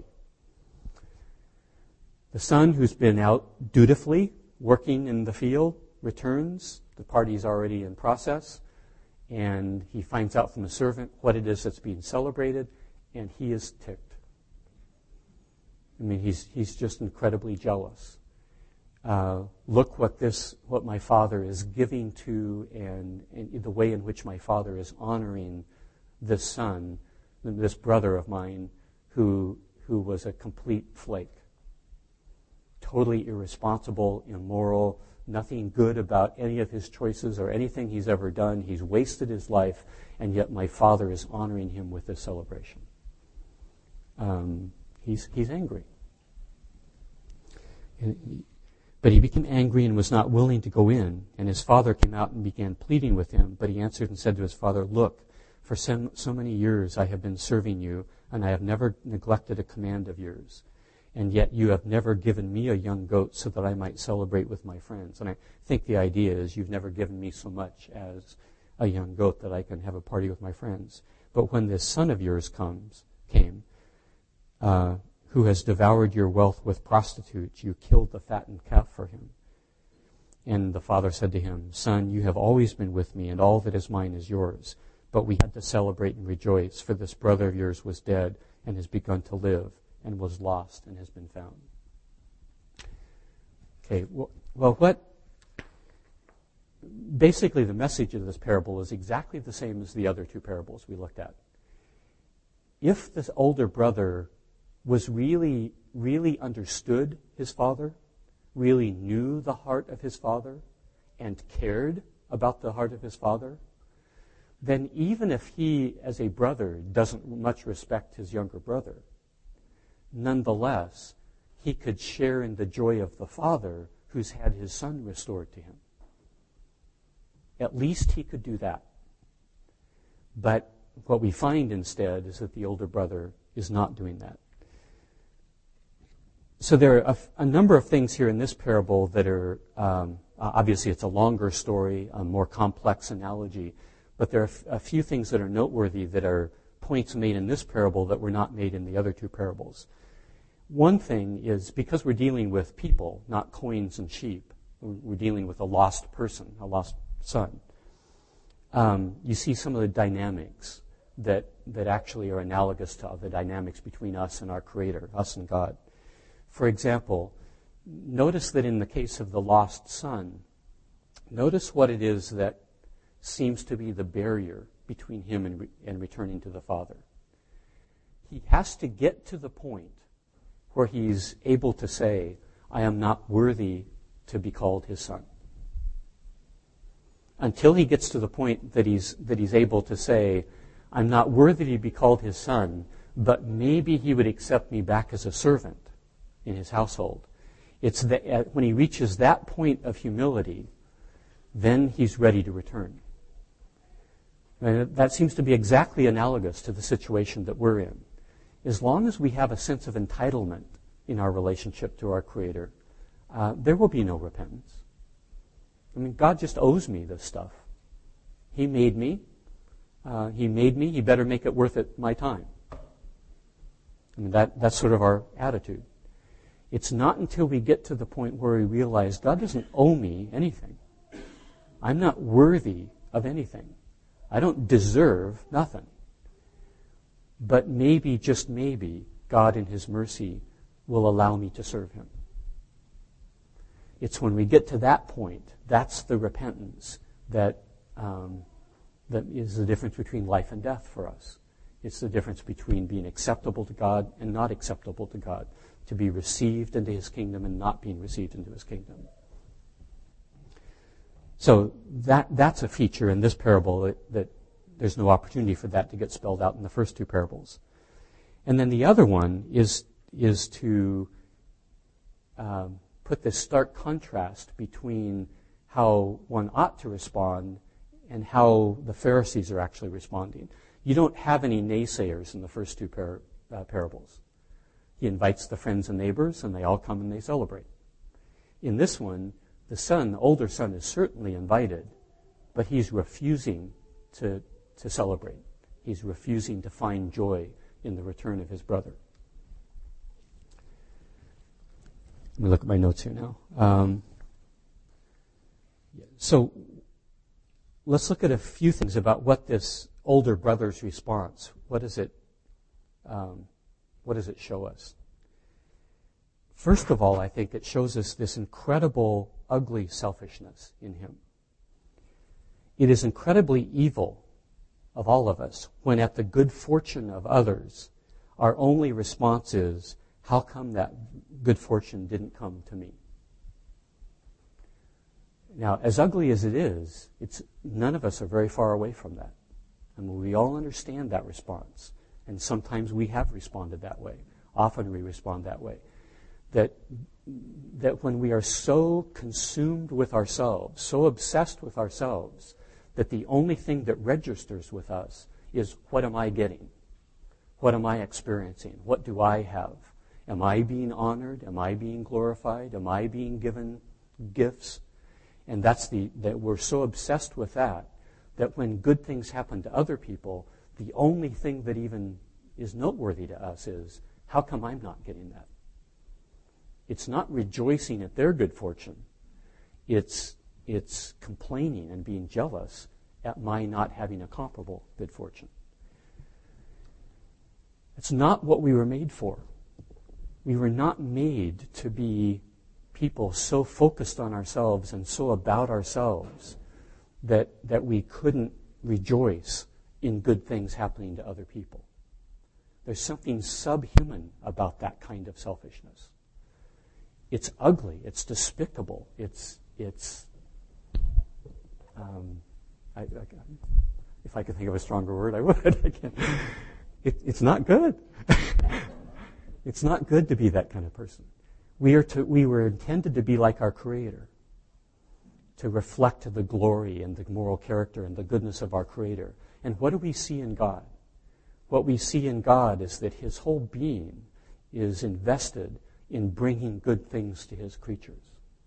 S2: The son, who's been out dutifully working in the field, returns. The party's already in process, and he finds out from the servant what it is that's being celebrated, and he is ticked. I mean, he's he's just incredibly jealous. Uh, look what this what my father is giving to, and, and the way in which my father is honoring this son, this brother of mine, who who was a complete flake. Totally irresponsible, immoral, nothing good about any of his choices or anything he's ever done. He's wasted his life, and yet my father is honoring him with this celebration. Um, he's he's angry. And, but he became angry and was not willing to go in. And his father came out and began pleading with him. But he answered and said to his father, look, for so, so many years I have been serving you, and I have never neglected a command of yours. And yet you have never given me a young goat so that I might celebrate with my friends. And I think the idea is you've never given me so much as a young goat that I can have a party with my friends. But when this son of yours comes, came, uh, who has devoured your wealth with prostitutes, you killed the fattened calf for him. And the father said to him, son, you have always been with me, and all that is mine is yours. But we had to celebrate and rejoice, for this brother of yours was dead and has begun to live, and was lost and has been found. Okay, well, well, what... Basically, the message of this parable is exactly the same as the other two parables we looked at. If this older brother was really, really understood his father, really knew the heart of his father, and cared about the heart of his father, then even if he, as a brother, doesn't much respect his younger brother, nonetheless, he could share in the joy of the father who's had his son restored to him. At least he could do that. But what we find instead is that the older brother is not doing that. So there are a, a number of things here in this parable that are, um, obviously it's a longer story, a more complex analogy, but there are a few things that are noteworthy that are points made in this parable that were not made in the other two parables. One thing is, because we're dealing with people, not coins and sheep, we're dealing with a lost person, a lost son. Um, you see some of the dynamics that that actually are analogous to the dynamics between us and our Creator, us and God. For example, notice that in the case of the lost son, notice what it is that seems to be the barrier between him and, re- and returning to the Father. He has to get to the point where he's able to say, I am not worthy to be called his son. Until he gets to the point that he's, that he's able to say, I'm not worthy to be called his son, but maybe he would accept me back as a servant in his household. It's the, when he reaches that point of humility, then he's ready to return. And that seems to be exactly analogous to the situation that we're in. As long as we have a sense of entitlement in our relationship to our Creator, uh, there will be no repentance. I mean, God just owes me this stuff. He made me. Uh, he made me. He better make it worth it my time. I mean, that, that's sort of our attitude. It's not until we get to the point where we realize God doesn't owe me anything. I'm not worthy of anything. I don't deserve nothing. But maybe, just maybe, God in His mercy will allow me to serve Him. It's when we get to that point, that's the repentance that um, that is the difference between life and death for us. It's the difference between being acceptable to God and not acceptable to God, to be received into His kingdom and not being received into His kingdom. So that that's a feature in this parable that, that there's no opportunity for that to get spelled out in the first two parables. And then the other one is is to um, put this stark contrast between how one ought to respond and how the Pharisees are actually responding. You don't have any naysayers in the first two par- uh, parables. He invites the friends and neighbors, and they all come and they celebrate. In this one, the son, the older son, is certainly invited, but he's refusing to, to celebrate. He's refusing to find joy in the return of his brother. Let me look at my notes here now. Um, so let's look at a few things about what this older brother's response, what does it, um, what does it show us? First of all, I think it shows us this incredible, ugly selfishness in him. It is incredibly evil of all of us when at the good fortune of others, our only response is, how come that good fortune didn't come to me? Now, as ugly as it is, it's none of us are very far away from that. I mean, we all understand that response. And sometimes we have responded that way. Often we respond that way. That, that when we are so consumed with ourselves, so obsessed with ourselves, that the only thing that registers with us is, what am I getting? What am I experiencing? What do I have? Am I being honored? Am I being glorified? Am I being given gifts? And that's the, that we're so obsessed with that, that when good things happen to other people, the only thing that even is noteworthy to us is, how come I'm not getting that? It's not rejoicing at their good fortune. It's, it's complaining and being jealous at my not having a comparable good fortune. It's not what we were made for. We were not made to be people so focused on ourselves and so about ourselves that, that we couldn't rejoice in good things happening to other people. There's something subhuman about that kind of selfishness. It's ugly. It's despicable. It's it's. Um, I, I, if I could think of a stronger word, I would. I can't. It, it's not good. It's not good to be that kind of person. We are to. We were intended to be like our Creator, to reflect the glory and the moral character and the goodness of our Creator. And what do we see in God? What we see in God is that His whole being is invested in bringing good things to His creatures.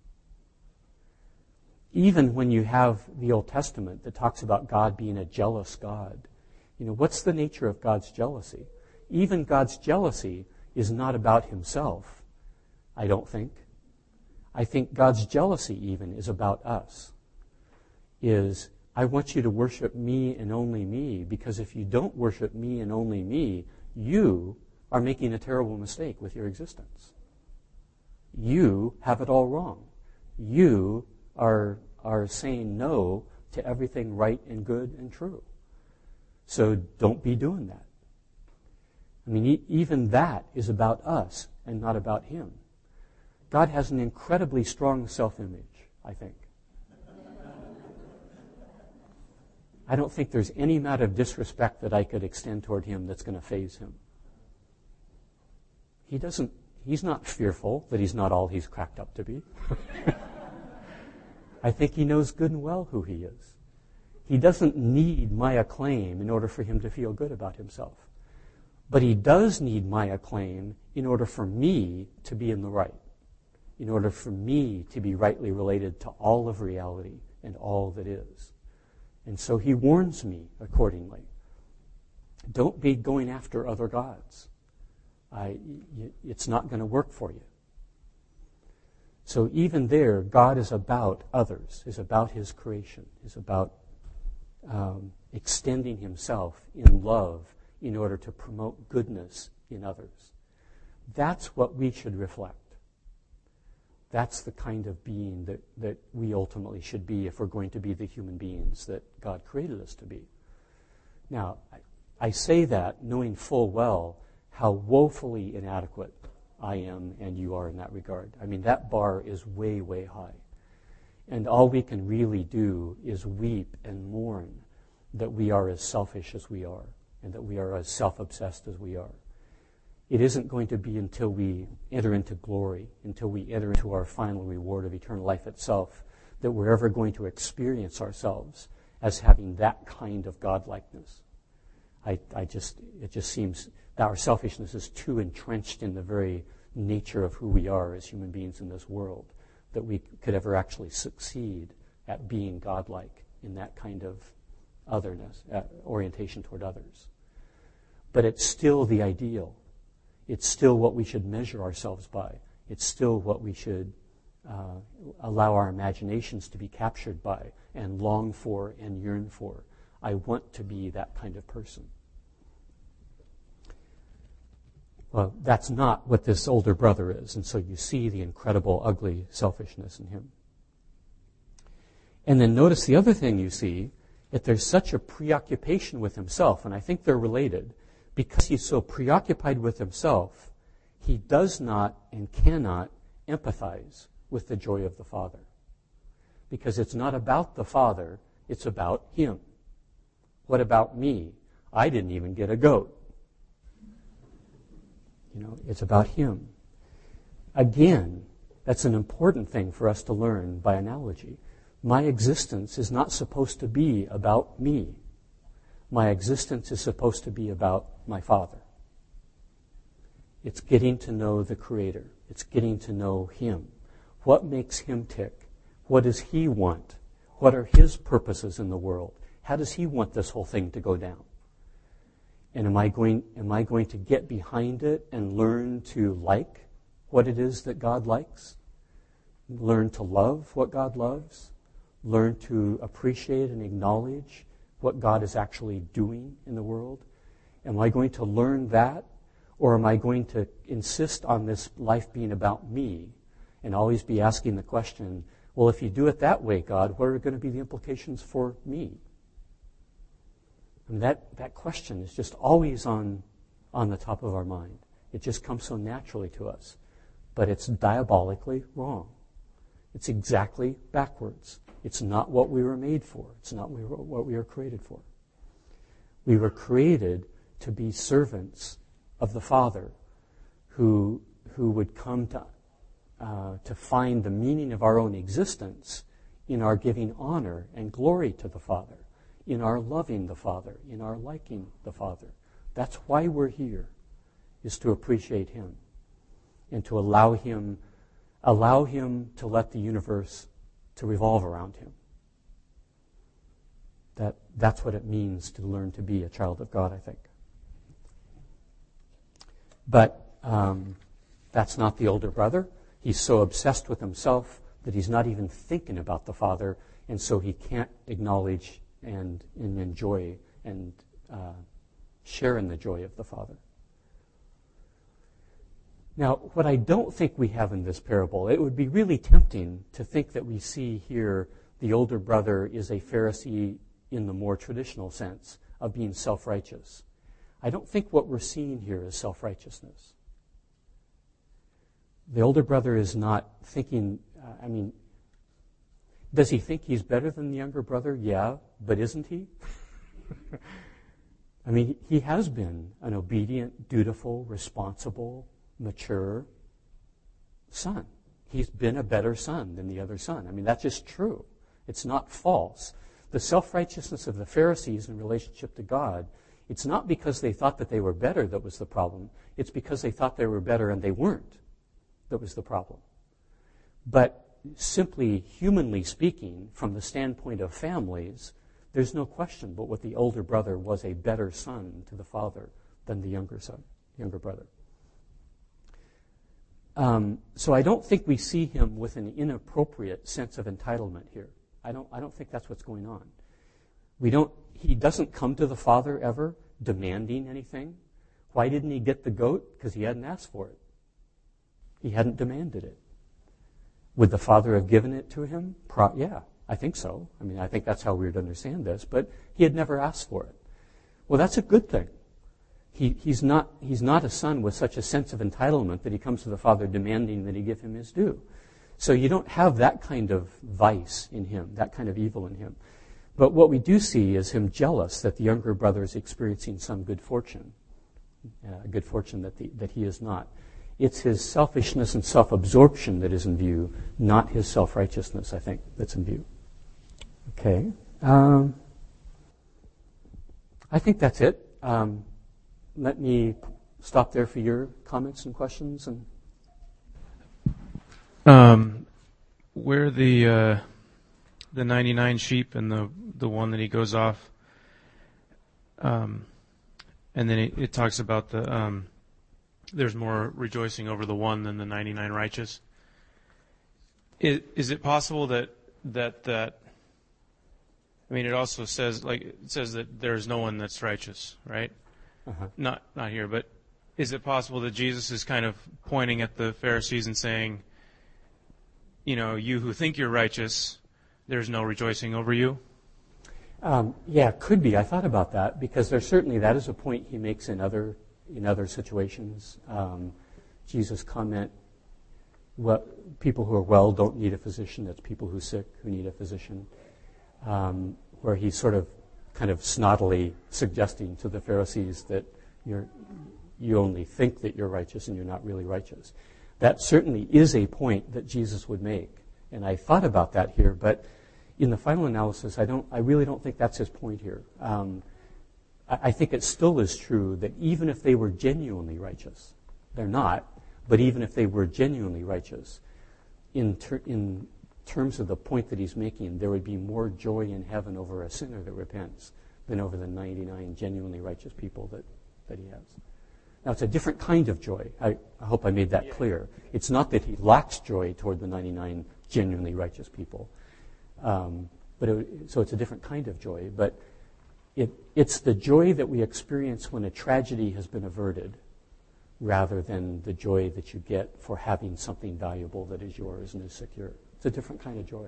S2: Even when you have the Old Testament that talks about God being a jealous God, you know, what's the nature of God's jealousy? Even God's jealousy is not about Himself, I don't think. I think God's jealousy even is about us. Is, I want you to worship me and only me, because if you don't worship me and only me, you are making a terrible mistake with your existence. You have it all wrong. You are, are saying no to everything right and good and true. So don't be doing that. I mean, e- even that is about us and not about Him. God has an incredibly strong self-image, I think. I don't think there's any amount of disrespect that I could extend toward him that's going to faze him. He doesn't, he's not fearful that he's not all he's cracked up to be. I think he knows good and well who he is. He doesn't need my acclaim in order for him to feel good about himself. But he does need my acclaim in order for me to be in the right, in order for me to be rightly related to all of reality and all that is. And so he warns me accordingly. Don't be going after other gods. I, it's not going to work for you. So even there, God is about others, is about his creation, is about um, extending himself in love in order to promote goodness in others. That's what we should reflect. That's the kind of being that, that we ultimately should be if we're going to be the human beings that God created us to be. Now, I, I say that knowing full well how woefully inadequate I am and you are in that regard. I mean, that bar is way, way high. And all we can really do is weep and mourn that we are as selfish as we are and that we are as self-obsessed as we are. It isn't going to be until we enter into glory, until we enter into our final reward of eternal life itself, that we're ever going to experience ourselves as having that kind of godlikeness. I, I just, it just seems that our selfishness is too entrenched in the very nature of who we are as human beings in this world, that we could ever actually succeed at being godlike in that kind of otherness, uh, orientation toward others. But it's still the ideal. It's still what we should measure ourselves by. It's still what we should uh, allow our imaginations to be captured by and long for and yearn for. I want to be that kind of person. Well, that's not what this older brother is, and so you see the incredible, ugly selfishness in him. And then notice the other thing you see, that there's such a preoccupation with himself, and I think they're related. Because he's so preoccupied with himself, he does not and cannot empathize with the joy of the Father. Because it's not about the Father, it's about him. What about me? I didn't even get a goat. You know, it's about him. Again, that's an important thing for us to learn by analogy. My existence is not supposed to be about me. My existence is supposed to be about my Father. It's getting to know the Creator. It's getting to know him. What makes him tick? What does he want? What are his purposes in the world? How does he want this whole thing to go down? And am I going, am I going to get behind it and learn to like what it is that God likes? Learn to love what God loves? Learn to appreciate and acknowledge what God is actually doing in the world? Am I going to learn that? Or am I going to insist on this life being about me and always be asking the question, well, if you do it that way, God, what are going to be the implications for me? And that, that question is just always on, on the top of our mind. It just comes so naturally to us. But it's diabolically wrong. It's exactly backwards. It's not what we were made for. It's not what we were created for. We were created to be servants of the Father who, who would come to, uh, to find the meaning of our own existence in our giving honor and glory to the Father, in our loving the Father, in our liking the Father. That's why we're here, is to appreciate him and to allow him, allow him to let the universe to revolve around him. That, that's what it means to learn to be a child of God, I think. But um, that's not the older brother. He's so obsessed with himself that he's not even thinking about the Father, and so he can't acknowledge and, and enjoy and uh, share in the joy of the Father. Now, what I don't think we have in this parable, it would be really tempting to think that we see here the older brother is a Pharisee in the more traditional sense of being self-righteous. I don't think what we're seeing here is self-righteousness. the older brother is not thinking, uh, I mean, does he think he's better than the younger brother? Yeah, but isn't he? I mean, he has been an obedient, dutiful, responsible, mature son. He's been a better son than the other son. I mean, that's just true. It's not false. The self-righteousness of the Pharisees in relationship to God, it's not because they thought that they were better that was the problem. It's because they thought they were better and they weren't that was the problem. But simply humanly speaking, from the standpoint of families, there's no question but what the older brother was a better son to the father than the younger son, younger brother. Um, so I don't think we see him with an inappropriate sense of entitlement here. I don't. I don't think that's what's going on. We don't. He doesn't come to the father ever demanding anything. Why didn't he get the goat? Because he hadn't asked for it. He hadn't demanded it. Would the father have given it to him? Pro- yeah, I think so. I mean, I think that's how we would understand this. But he had never asked for it. Well, that's a good thing. He, he's not. He's not a son with such a sense of entitlement that he comes to the father demanding that he give him his due. So you don't have that kind of vice in him, that kind of evil in him. But what we do see is him jealous that the younger brother is experiencing some good fortune, uh, good fortune that the, that he is not. It's his selfishness and self-absorption that is in view, not his self-righteousness, I think, that's in view. Okay. Um, I think that's it. Um, let me stop there for your comments and questions. And
S3: um, where the uh, the ninety-nine sheep and the the one that he goes off, um, and then it, it talks about the um, there's more rejoicing over the one than the ninety-nine righteous. Is, is it possible that that that I mean, it also says like it says that there's no one that's righteous, right? Uh-huh. Not not here, but is it possible that Jesus is kind of pointing at the Pharisees and saying, you know, you who think you're righteous, there's no rejoicing over you?
S2: Um, yeah, it could be. I thought about that because there's certainly that is a point he makes in other in other situations. Um, Jesus' comment, well, people who are well don't need a physician. That's people who are sick who need a physician. Um, where he's sort of kind of snottily suggesting to the Pharisees that you're, you only think that you're righteous and you're not really righteous. That certainly is a point that Jesus would make. And I thought about that here, but in the final analysis, I don't. I really don't think that's his point here. Um, I, I think it still is true that even if they were genuinely righteous, they're not, but even if they were genuinely righteous, in ter- in terms of the point that he's making, there would be more joy in heaven over a sinner that repents than over the ninety-nine genuinely righteous people that, that he has. Now, it's a different kind of joy. I, I hope I made that yeah. clear. It's not that he lacks joy toward the ninety-nine genuinely righteous people. Um, but it, so it's a different kind of joy. But it, it's the joy that we experience when a tragedy has been averted rather than the joy that you get for having something valuable that is yours and is secure. It's a different kind of joy.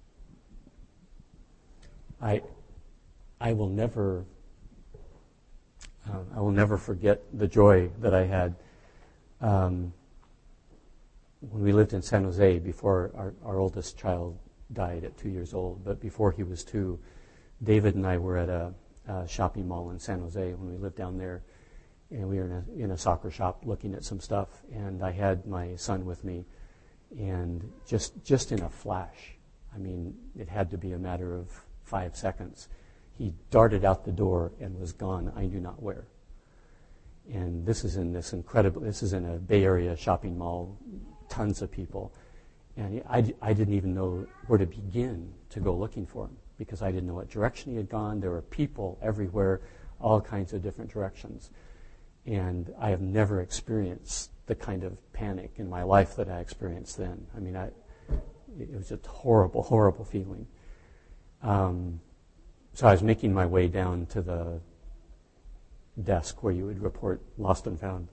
S2: I, I will never, uh, I will never forget the joy that I had um, when we lived in San Jose before our, our oldest child died at two years old. But before he was two, David and I were at a, a shopping mall in San Jose when we lived down there, and we were in a, in a soccer shop looking at some stuff, and I had my son with me. And just just in a flash, I mean, it had to be a matter of five seconds, he darted out the door and was gone, I knew not where. And this is in this incredible, this is in a Bay Area shopping mall, tons of people. And I, I didn't even know where to begin to go looking for him because I didn't know what direction he had gone. There were people everywhere, all kinds of different directions. And I have never experienced the kind of panic in my life that I experienced then. I mean, I, it was a horrible, horrible feeling. Um, so I was making my way down to the desk where you would report lost and found.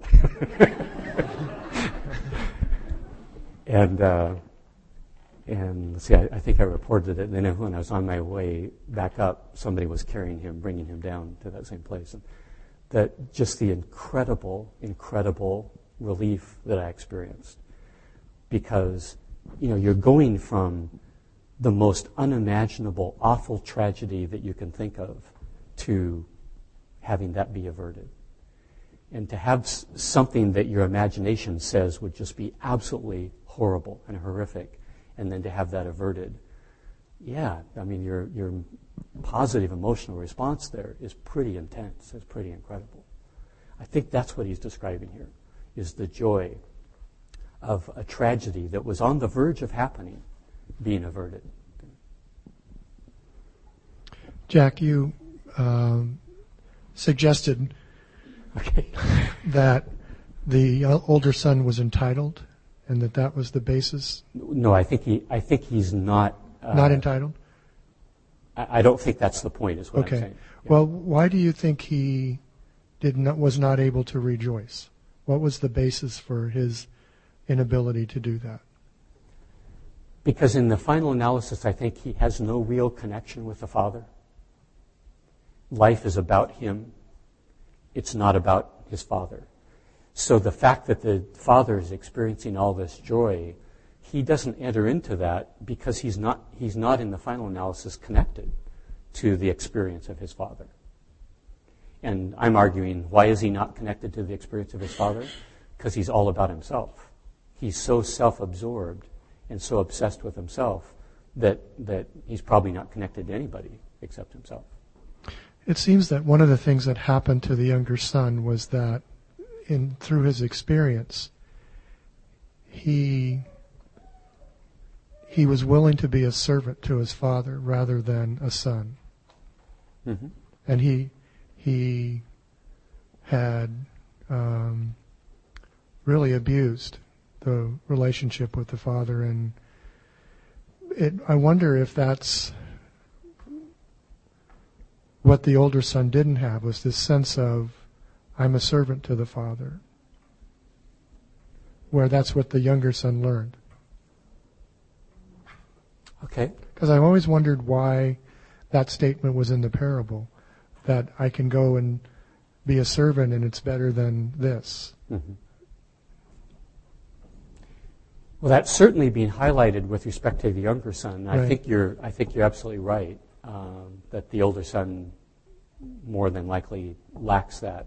S2: and uh, and let's see, I, I think I reported it. And then when I was on my way back up, somebody was carrying him, bringing him down to that same place. And that just the incredible, incredible relief that I experienced because, you know, you're going from the most unimaginable, awful tragedy that you can think of to having that be averted. And to have s- something that your imagination says would just be absolutely horrible and horrific, and then to have that averted, yeah, I mean, your your positive emotional response there is pretty intense. It's pretty incredible. I think that's what he's describing here, is the joy of a tragedy that was on the verge of happening being averted.
S4: Jack, you um, suggested
S2: Okay.
S4: that the older son was entitled, and that that was the basis.
S2: No, I think he. I think he's not. Uh,
S4: Not entitled?
S2: I, I don't think that's the point. Is what
S4: Okay.
S2: I'm saying. Yeah.
S4: Well, why do you think he did not was not able to rejoice? What was the basis for his inability to do that?
S2: Because in the final analysis, I think he has no real connection with the Father. Life is about him. It's not about his Father. So the fact that the Father is experiencing all this joy, he doesn't enter into that because he's not he's not in the final analysis connected to the experience of his Father. And I'm arguing, why is he not connected to the experience of his Father? Because he's all about himself. He's so self-absorbed and so obsessed with himself that that he's probably not connected to anybody except himself.
S4: It seems that one of the things that happened to the younger son was that in through his experience, he he was willing to be a servant to his father rather than a son.
S2: Mm-hmm.
S4: And he he had um, really abused the relationship with the father, and it, I wonder if that's what the older son didn't have, was this sense of, I'm a servant to the father, where that's what the younger son learned.
S2: Okay.
S4: Because I've always wondered why that statement was in the parable, that I can go and be a servant and it's better than this.
S2: Mm-hmm. Well, that's certainly being highlighted with respect to the younger son. I
S4: Right.
S2: think you're. I think you're absolutely right um, that the older son more than likely lacks that.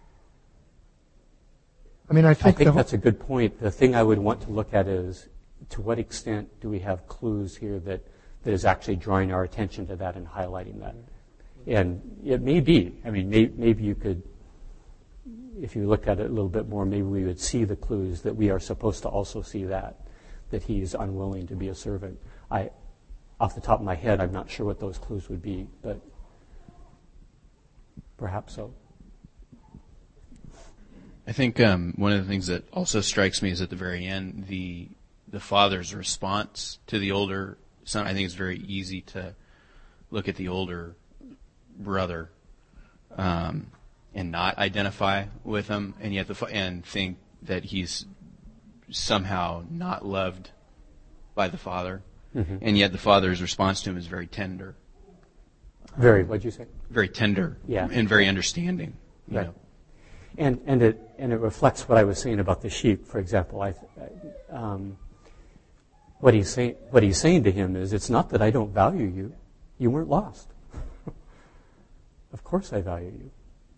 S4: I mean, I
S2: I
S4: think,
S2: think
S4: the,
S2: that's a good point. The thing I would want to look at is, to what extent do we have clues here that, that is actually drawing our attention to that and highlighting that? And it may be. I mean, may, maybe you could, if you looked at it a little bit more, maybe we would see the clues that we are supposed to also see that, that he is unwilling to be a servant. I, off the top of my head, I'm not sure what those clues would be, but perhaps so.
S5: I think um, one of the things that also strikes me is at the very end, the the father's response to the older son. I think it's very easy to look at the older brother um, and not identify with him, and yet the fa- and think that he's somehow not loved by the father, mm-hmm. and yet the father's response to him is very tender.
S2: Very. What'd you say?
S5: Very tender.
S2: Yeah.
S5: And very understanding. You
S2: Right.
S5: know.
S2: And and it and it reflects what I was saying about the sheep, for example. I, um, what he's saying what he's saying to him is, it's not that I don't value you. You weren't lost. Of course I value you.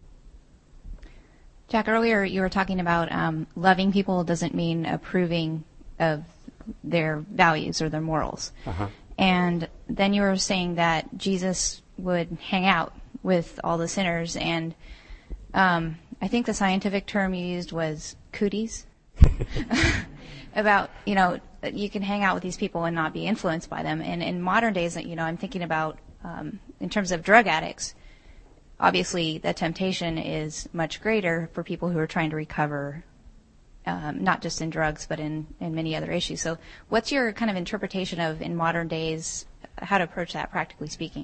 S6: Jack, earlier you were talking about um, loving people doesn't mean approving of their values or their morals.
S2: Uh-huh.
S6: And then you were saying that Jesus would hang out with all the sinners, and um, I think the scientific term you used was cooties. About, you know, you can hang out with these people and not be influenced by them. And in modern days, you know, I'm thinking about, um, in terms of drug addicts, obviously the temptation is much greater for people who are trying to recover, um, not just in drugs, but in, in many other issues. So what's your kind of interpretation of, in modern days, how to approach that, practically speaking?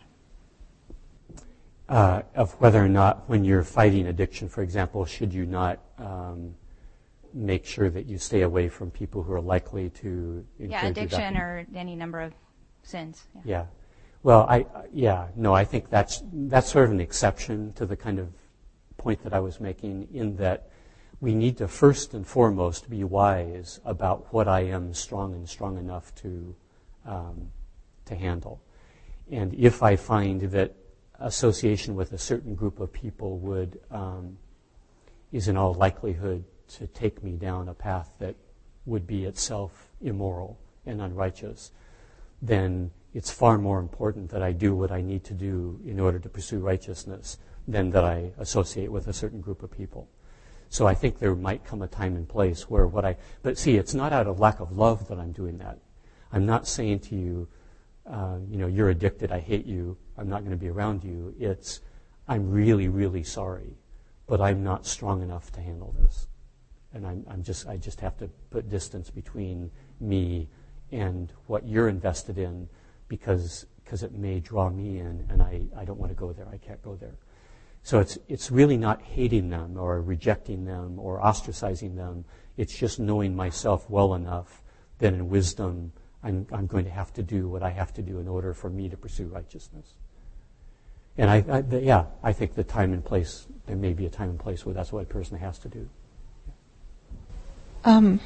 S2: Uh, of whether or not, when you're fighting addiction, for example, should you not um, make sure that you stay away from people who are likely to encourage
S6: Yeah,
S2: you
S6: addiction
S2: back?
S6: or any number of sins. Yeah.
S2: Yeah. Well, I yeah no, I think that's that's sort of an exception to the kind of point that I was making, in that we need to first and foremost be wise about what I am strong and strong enough to um, to handle. And if I find that association with a certain group of people would um, is in all likelihood to take me down a path that would be itself immoral and unrighteous, then it's far more important that I do what I need to do in order to pursue righteousness than that I associate with a certain group of people. So I think there might come a time and place where what I, but see, it's not out of lack of love that I'm doing that. I'm not saying to you, uh, you know, you're addicted, I hate you, I'm not going to be around you. It's, I'm really, really sorry, but I'm not strong enough to handle this. And I'm, I'm just, I just have to put distance between me and what you're invested in, because because it may draw me in, and I, I don't want to go there. I can't go there. So it's it's really not hating them or rejecting them or ostracizing them. It's just knowing myself well enough that in wisdom I'm I'm going to have to do what I have to do in order for me to pursue righteousness. And I, I the, yeah, I think the time and place, there may be a time and place where that's what a person has to do.
S7: Um,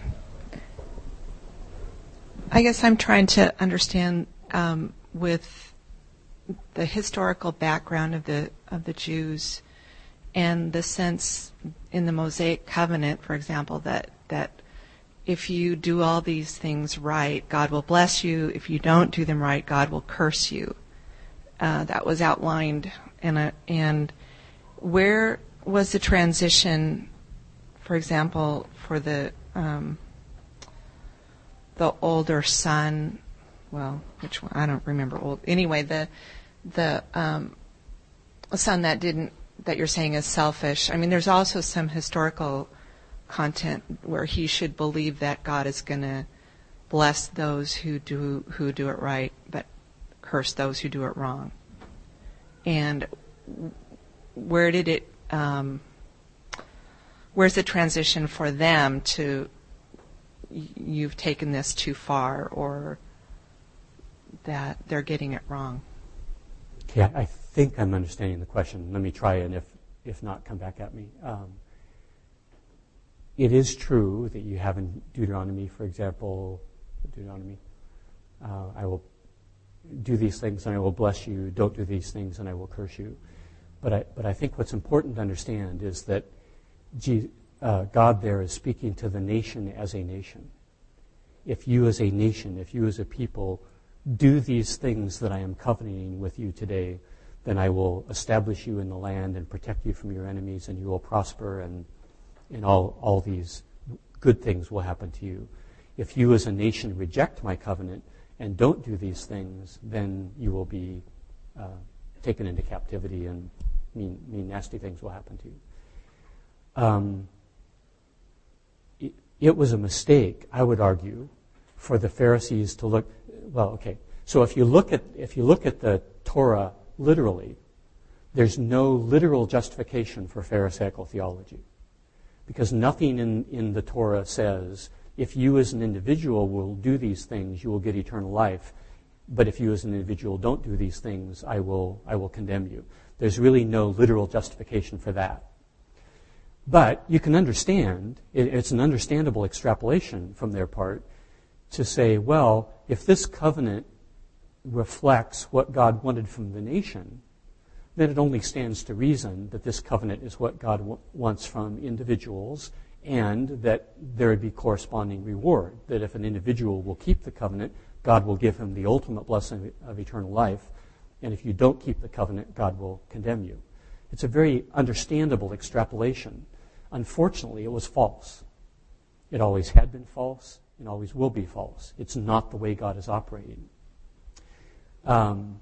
S7: I guess I'm trying to understand um, with the historical background of the of the Jews and the sense in the Mosaic covenant, for example, that that if you do all these things right, God will bless you. If you don't do them right, God will curse you. Uh, that was outlined, and uh, and where was the transition, for example, for the um, the older son? Well, which one? I don't remember. Old anyway. The the um, son that didn't that you're saying is selfish. I mean, there's also some historical content where he should believe that God is going to bless those who do who do it right, but curse those who do it wrong. And where did it? Um, where's the transition for them to? You've taken this too far, or that they're getting it wrong.
S2: Okay, I think I'm understanding the question. Let me try, and if if not, come back at me. Um, it is true that you have in Deuteronomy, for example, Deuteronomy, uh, I will do these things and I will bless you. Don't do these things and I will curse you. But I but I think what's important to understand is that Jesus, uh, God there is speaking to the nation as a nation. If you as a nation, if you as a people do these things that I am covenanting with you today, then I will establish you in the land and protect you from your enemies, and you will prosper, and and all, all these good things will happen to you. If you as a nation reject my covenant and don't do these things, then you will be uh, taken into captivity, and mean, mean nasty things will happen to you. Um, it, it was a mistake, I would argue, for the Pharisees to look. Well, okay. So if you look at if you look at the Torah literally, there's no literal justification for Pharisaical theology, because nothing in, in the Torah says if you as an individual will do these things, you will get eternal life. But if you as an individual don't do these things, I will I will condemn you. There's really no literal justification for that. But you can understand, it, it's an understandable extrapolation from their part to say, well, if this covenant reflects what God wanted from the nation, then it only stands to reason that this covenant is what God w- wants from individuals, and that there would be corresponding reward. That if an individual will keep the covenant, God will give him the ultimate blessing of eternal life, and if you don't keep the covenant, God will condemn you. It's a very understandable extrapolation. Unfortunately, it was false. It always had been false and always will be false. It's not the way God is operating. Um,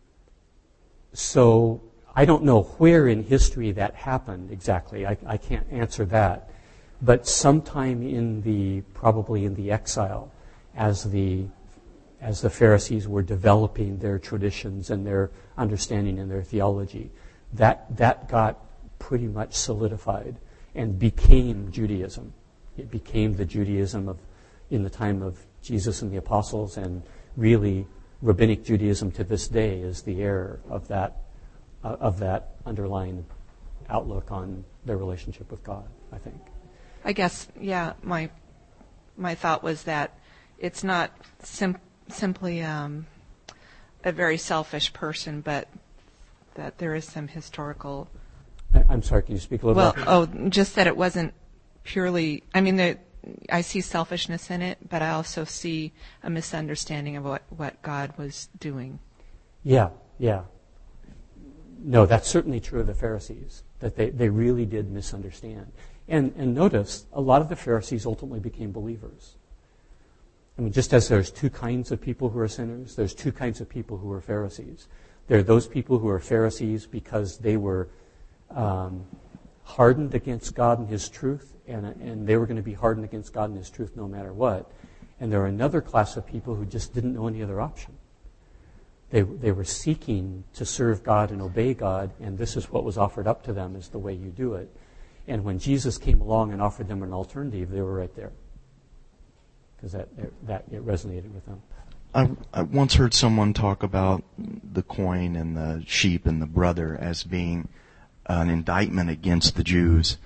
S2: so I don't know where in history that happened exactly. I, I can't answer that. But sometime in the, probably in the exile, as the as the Pharisees were developing their traditions and their understanding and their theology, that that got pretty much solidified and became Judaism. It became the Judaism of in the time of Jesus and the apostles, and really rabbinic Judaism to this day is the heir of that uh, of that underlying outlook on their relationship with God, I think.
S7: I guess, yeah, my my thought was that it's not sim- simply um, a very selfish person, but that there is some historical...
S2: I, I'm sorry, can you speak a little
S7: well,
S2: bit?
S7: oh, just that it wasn't purely... I mean, the, I see selfishness in it, but I also see a misunderstanding of what, what God was doing.
S2: Yeah, yeah. No, that's certainly true of the Pharisees, that they, they really did misunderstand. And, and notice, a lot of the Pharisees ultimately became believers. I mean, just as there's two kinds of people who are sinners, there's two kinds of people who are Pharisees. There are those people who are Pharisees because they were um, hardened against God and His truth, and, and they were going to be hardened against God and His truth no matter what. And there are another class of people who just didn't know any other option. They, they were seeking to serve God and obey God, and this is what was offered up to them as the way you do it. And when Jesus came along and offered them an alternative, they were right there. Because that, that it resonated with them.
S8: I, I once heard someone talk about the coin and the sheep and the brother as being an indictment against the Jews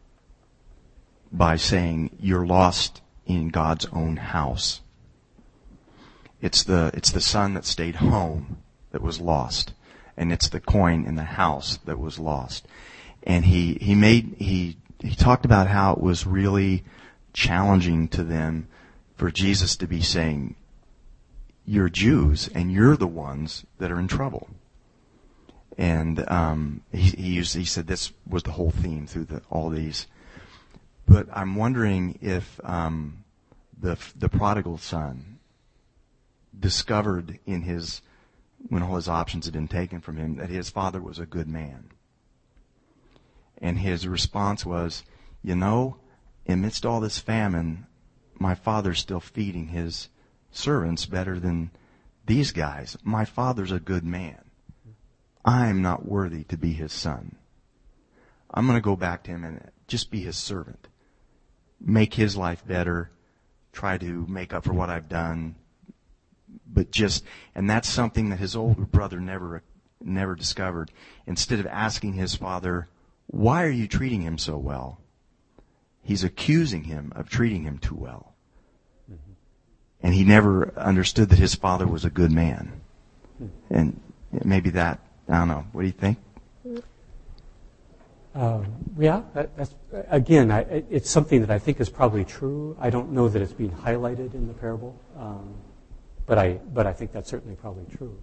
S8: by saying you're lost in God's own house. It's the it's the son that stayed home that was lost, and it's the coin in the house that was lost. And he he made he he talked about how it was really challenging to them for Jesus to be saying, you're Jews and you're the ones that are in trouble. And um, he he, used, he said this was the whole theme through the, all these. But I'm wondering if um, the the prodigal son discovered in his, when all his options had been taken from him, that his father was a good man. And his response was, you know, amidst all this famine, my father's still feeding his servants better than these guys. My father's a good man. I'm not worthy to be his son. I'm going to go back to him and just be his servant. Make his life better. Try to make up for what I've done. But just, and that's something that his older brother never, never discovered. Instead of asking his father, why are you treating him so well? He's accusing him of treating him too well. Mm-hmm. And he never understood that his father was a good man. Mm-hmm. And maybe that, I don't know. What do you think?
S2: Um, yeah, that, that's, again, I, it's something that I think is probably true. I don't know that it's being highlighted in the parable. Um, But I, but I think that's certainly probably true.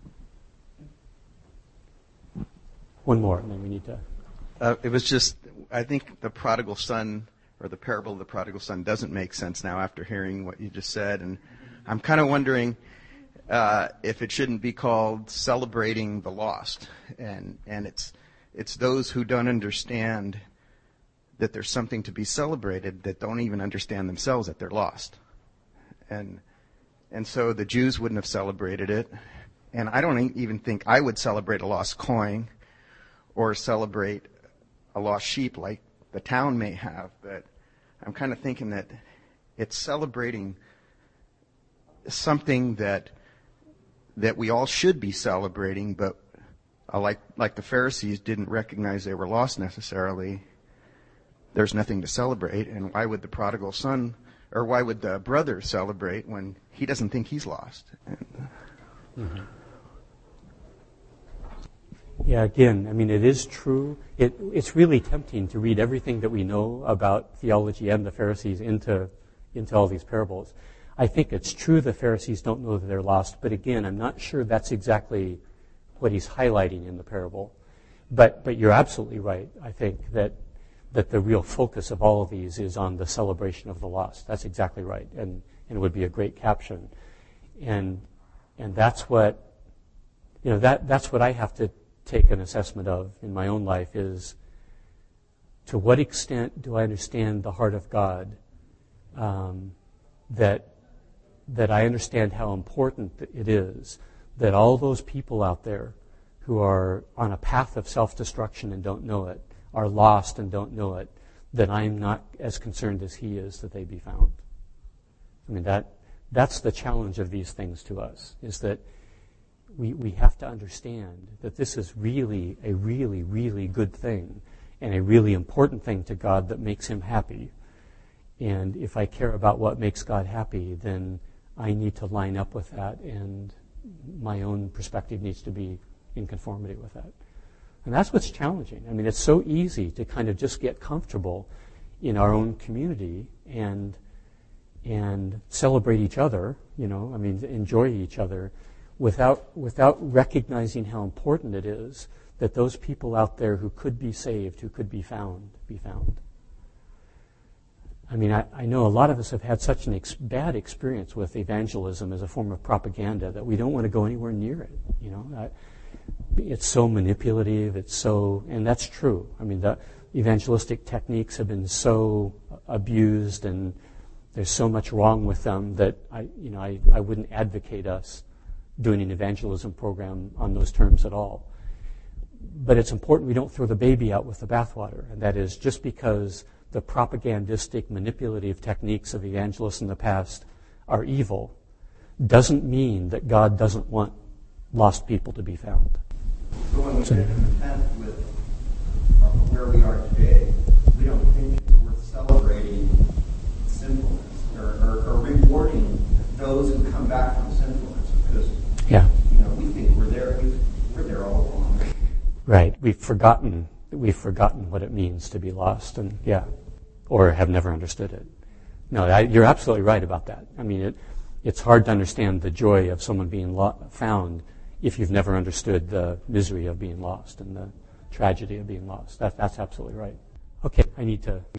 S2: One more, and then we need to.
S9: Uh, it was just, I think the prodigal son, or the parable of the prodigal son, doesn't make sense now after hearing what you just said. And I'm kind of wondering uh, if it shouldn't be called celebrating the lost. And and it's it's those who don't understand that there's something to be celebrated that don't even understand themselves that they're lost. And And so the Jews wouldn't have celebrated it. And I don't even think I would celebrate a lost coin or celebrate a lost sheep like the town may have. But I'm kind of thinking that it's celebrating something that that we all should be celebrating, but uh, like like the Pharisees didn't recognize they were lost necessarily. There's nothing to celebrate. And why would the prodigal son, or why would the brother celebrate when he doesn't think he's lost?
S2: Mm-hmm. Yeah, again, I mean, it is true. It, it's really tempting to read everything that we know about theology and the Pharisees into, into all these parables. I think it's true the Pharisees don't know that they're lost, but again, I'm not sure that's exactly what he's highlighting in the parable. But, but you're absolutely right. I think that that the real focus of all of these is on the celebration of the lost. That's exactly right, and, and it would be a great caption. And and that's what, you know, that that's what I have to take an assessment of in my own life is, to what extent do I understand the heart of God, um, that that I understand how important it is that all those people out there who are on a path of self-destruction and don't know it, are lost and don't know it, that I'm not as concerned as he is that they be found. I mean, that that's the challenge of these things to us, is that we, we have to understand that this is really a really, really good thing and a really important thing to God that makes him happy. And if I care about what makes God happy, then I need to line up with that, and my own perspective needs to be in conformity with that. And that's what's challenging. I mean, it's so easy to kind of just get comfortable in our own community and and celebrate each other, you know, I mean, enjoy each other, without without recognizing how important it is that those people out there who could be saved, who could be found, be found. I mean, I, I know a lot of us have had such a ex- bad experience with evangelism as a form of propaganda that we don't want to go anywhere near it, you know. I, it's so manipulative, it's so, and that's true. I mean, the evangelistic techniques have been so abused, and there's so much wrong with them that I, you know, I, I wouldn't advocate us doing an evangelism program on those terms at all. But it's important we don't throw the baby out with the bathwater, and that is, just because the propagandistic, manipulative techniques of evangelists in the past are evil doesn't mean that God doesn't want lost people to be found.
S10: So when we get content with uh, where we are today, we don't think it's worth celebrating sinfulness or, or, or rewarding those who come back from sinfulness, because
S2: yeah.
S10: you know we think we're there. We've, we're there all along.
S2: Right. We've forgotten. We've forgotten what it means to be lost, and yeah, or have never understood it. No, I, you're absolutely right about that. I mean, it, it's hard to understand the joy of someone being lo- found if you've never understood the misery of being lost and the tragedy of being lost. That, that's absolutely right. Okay, I need to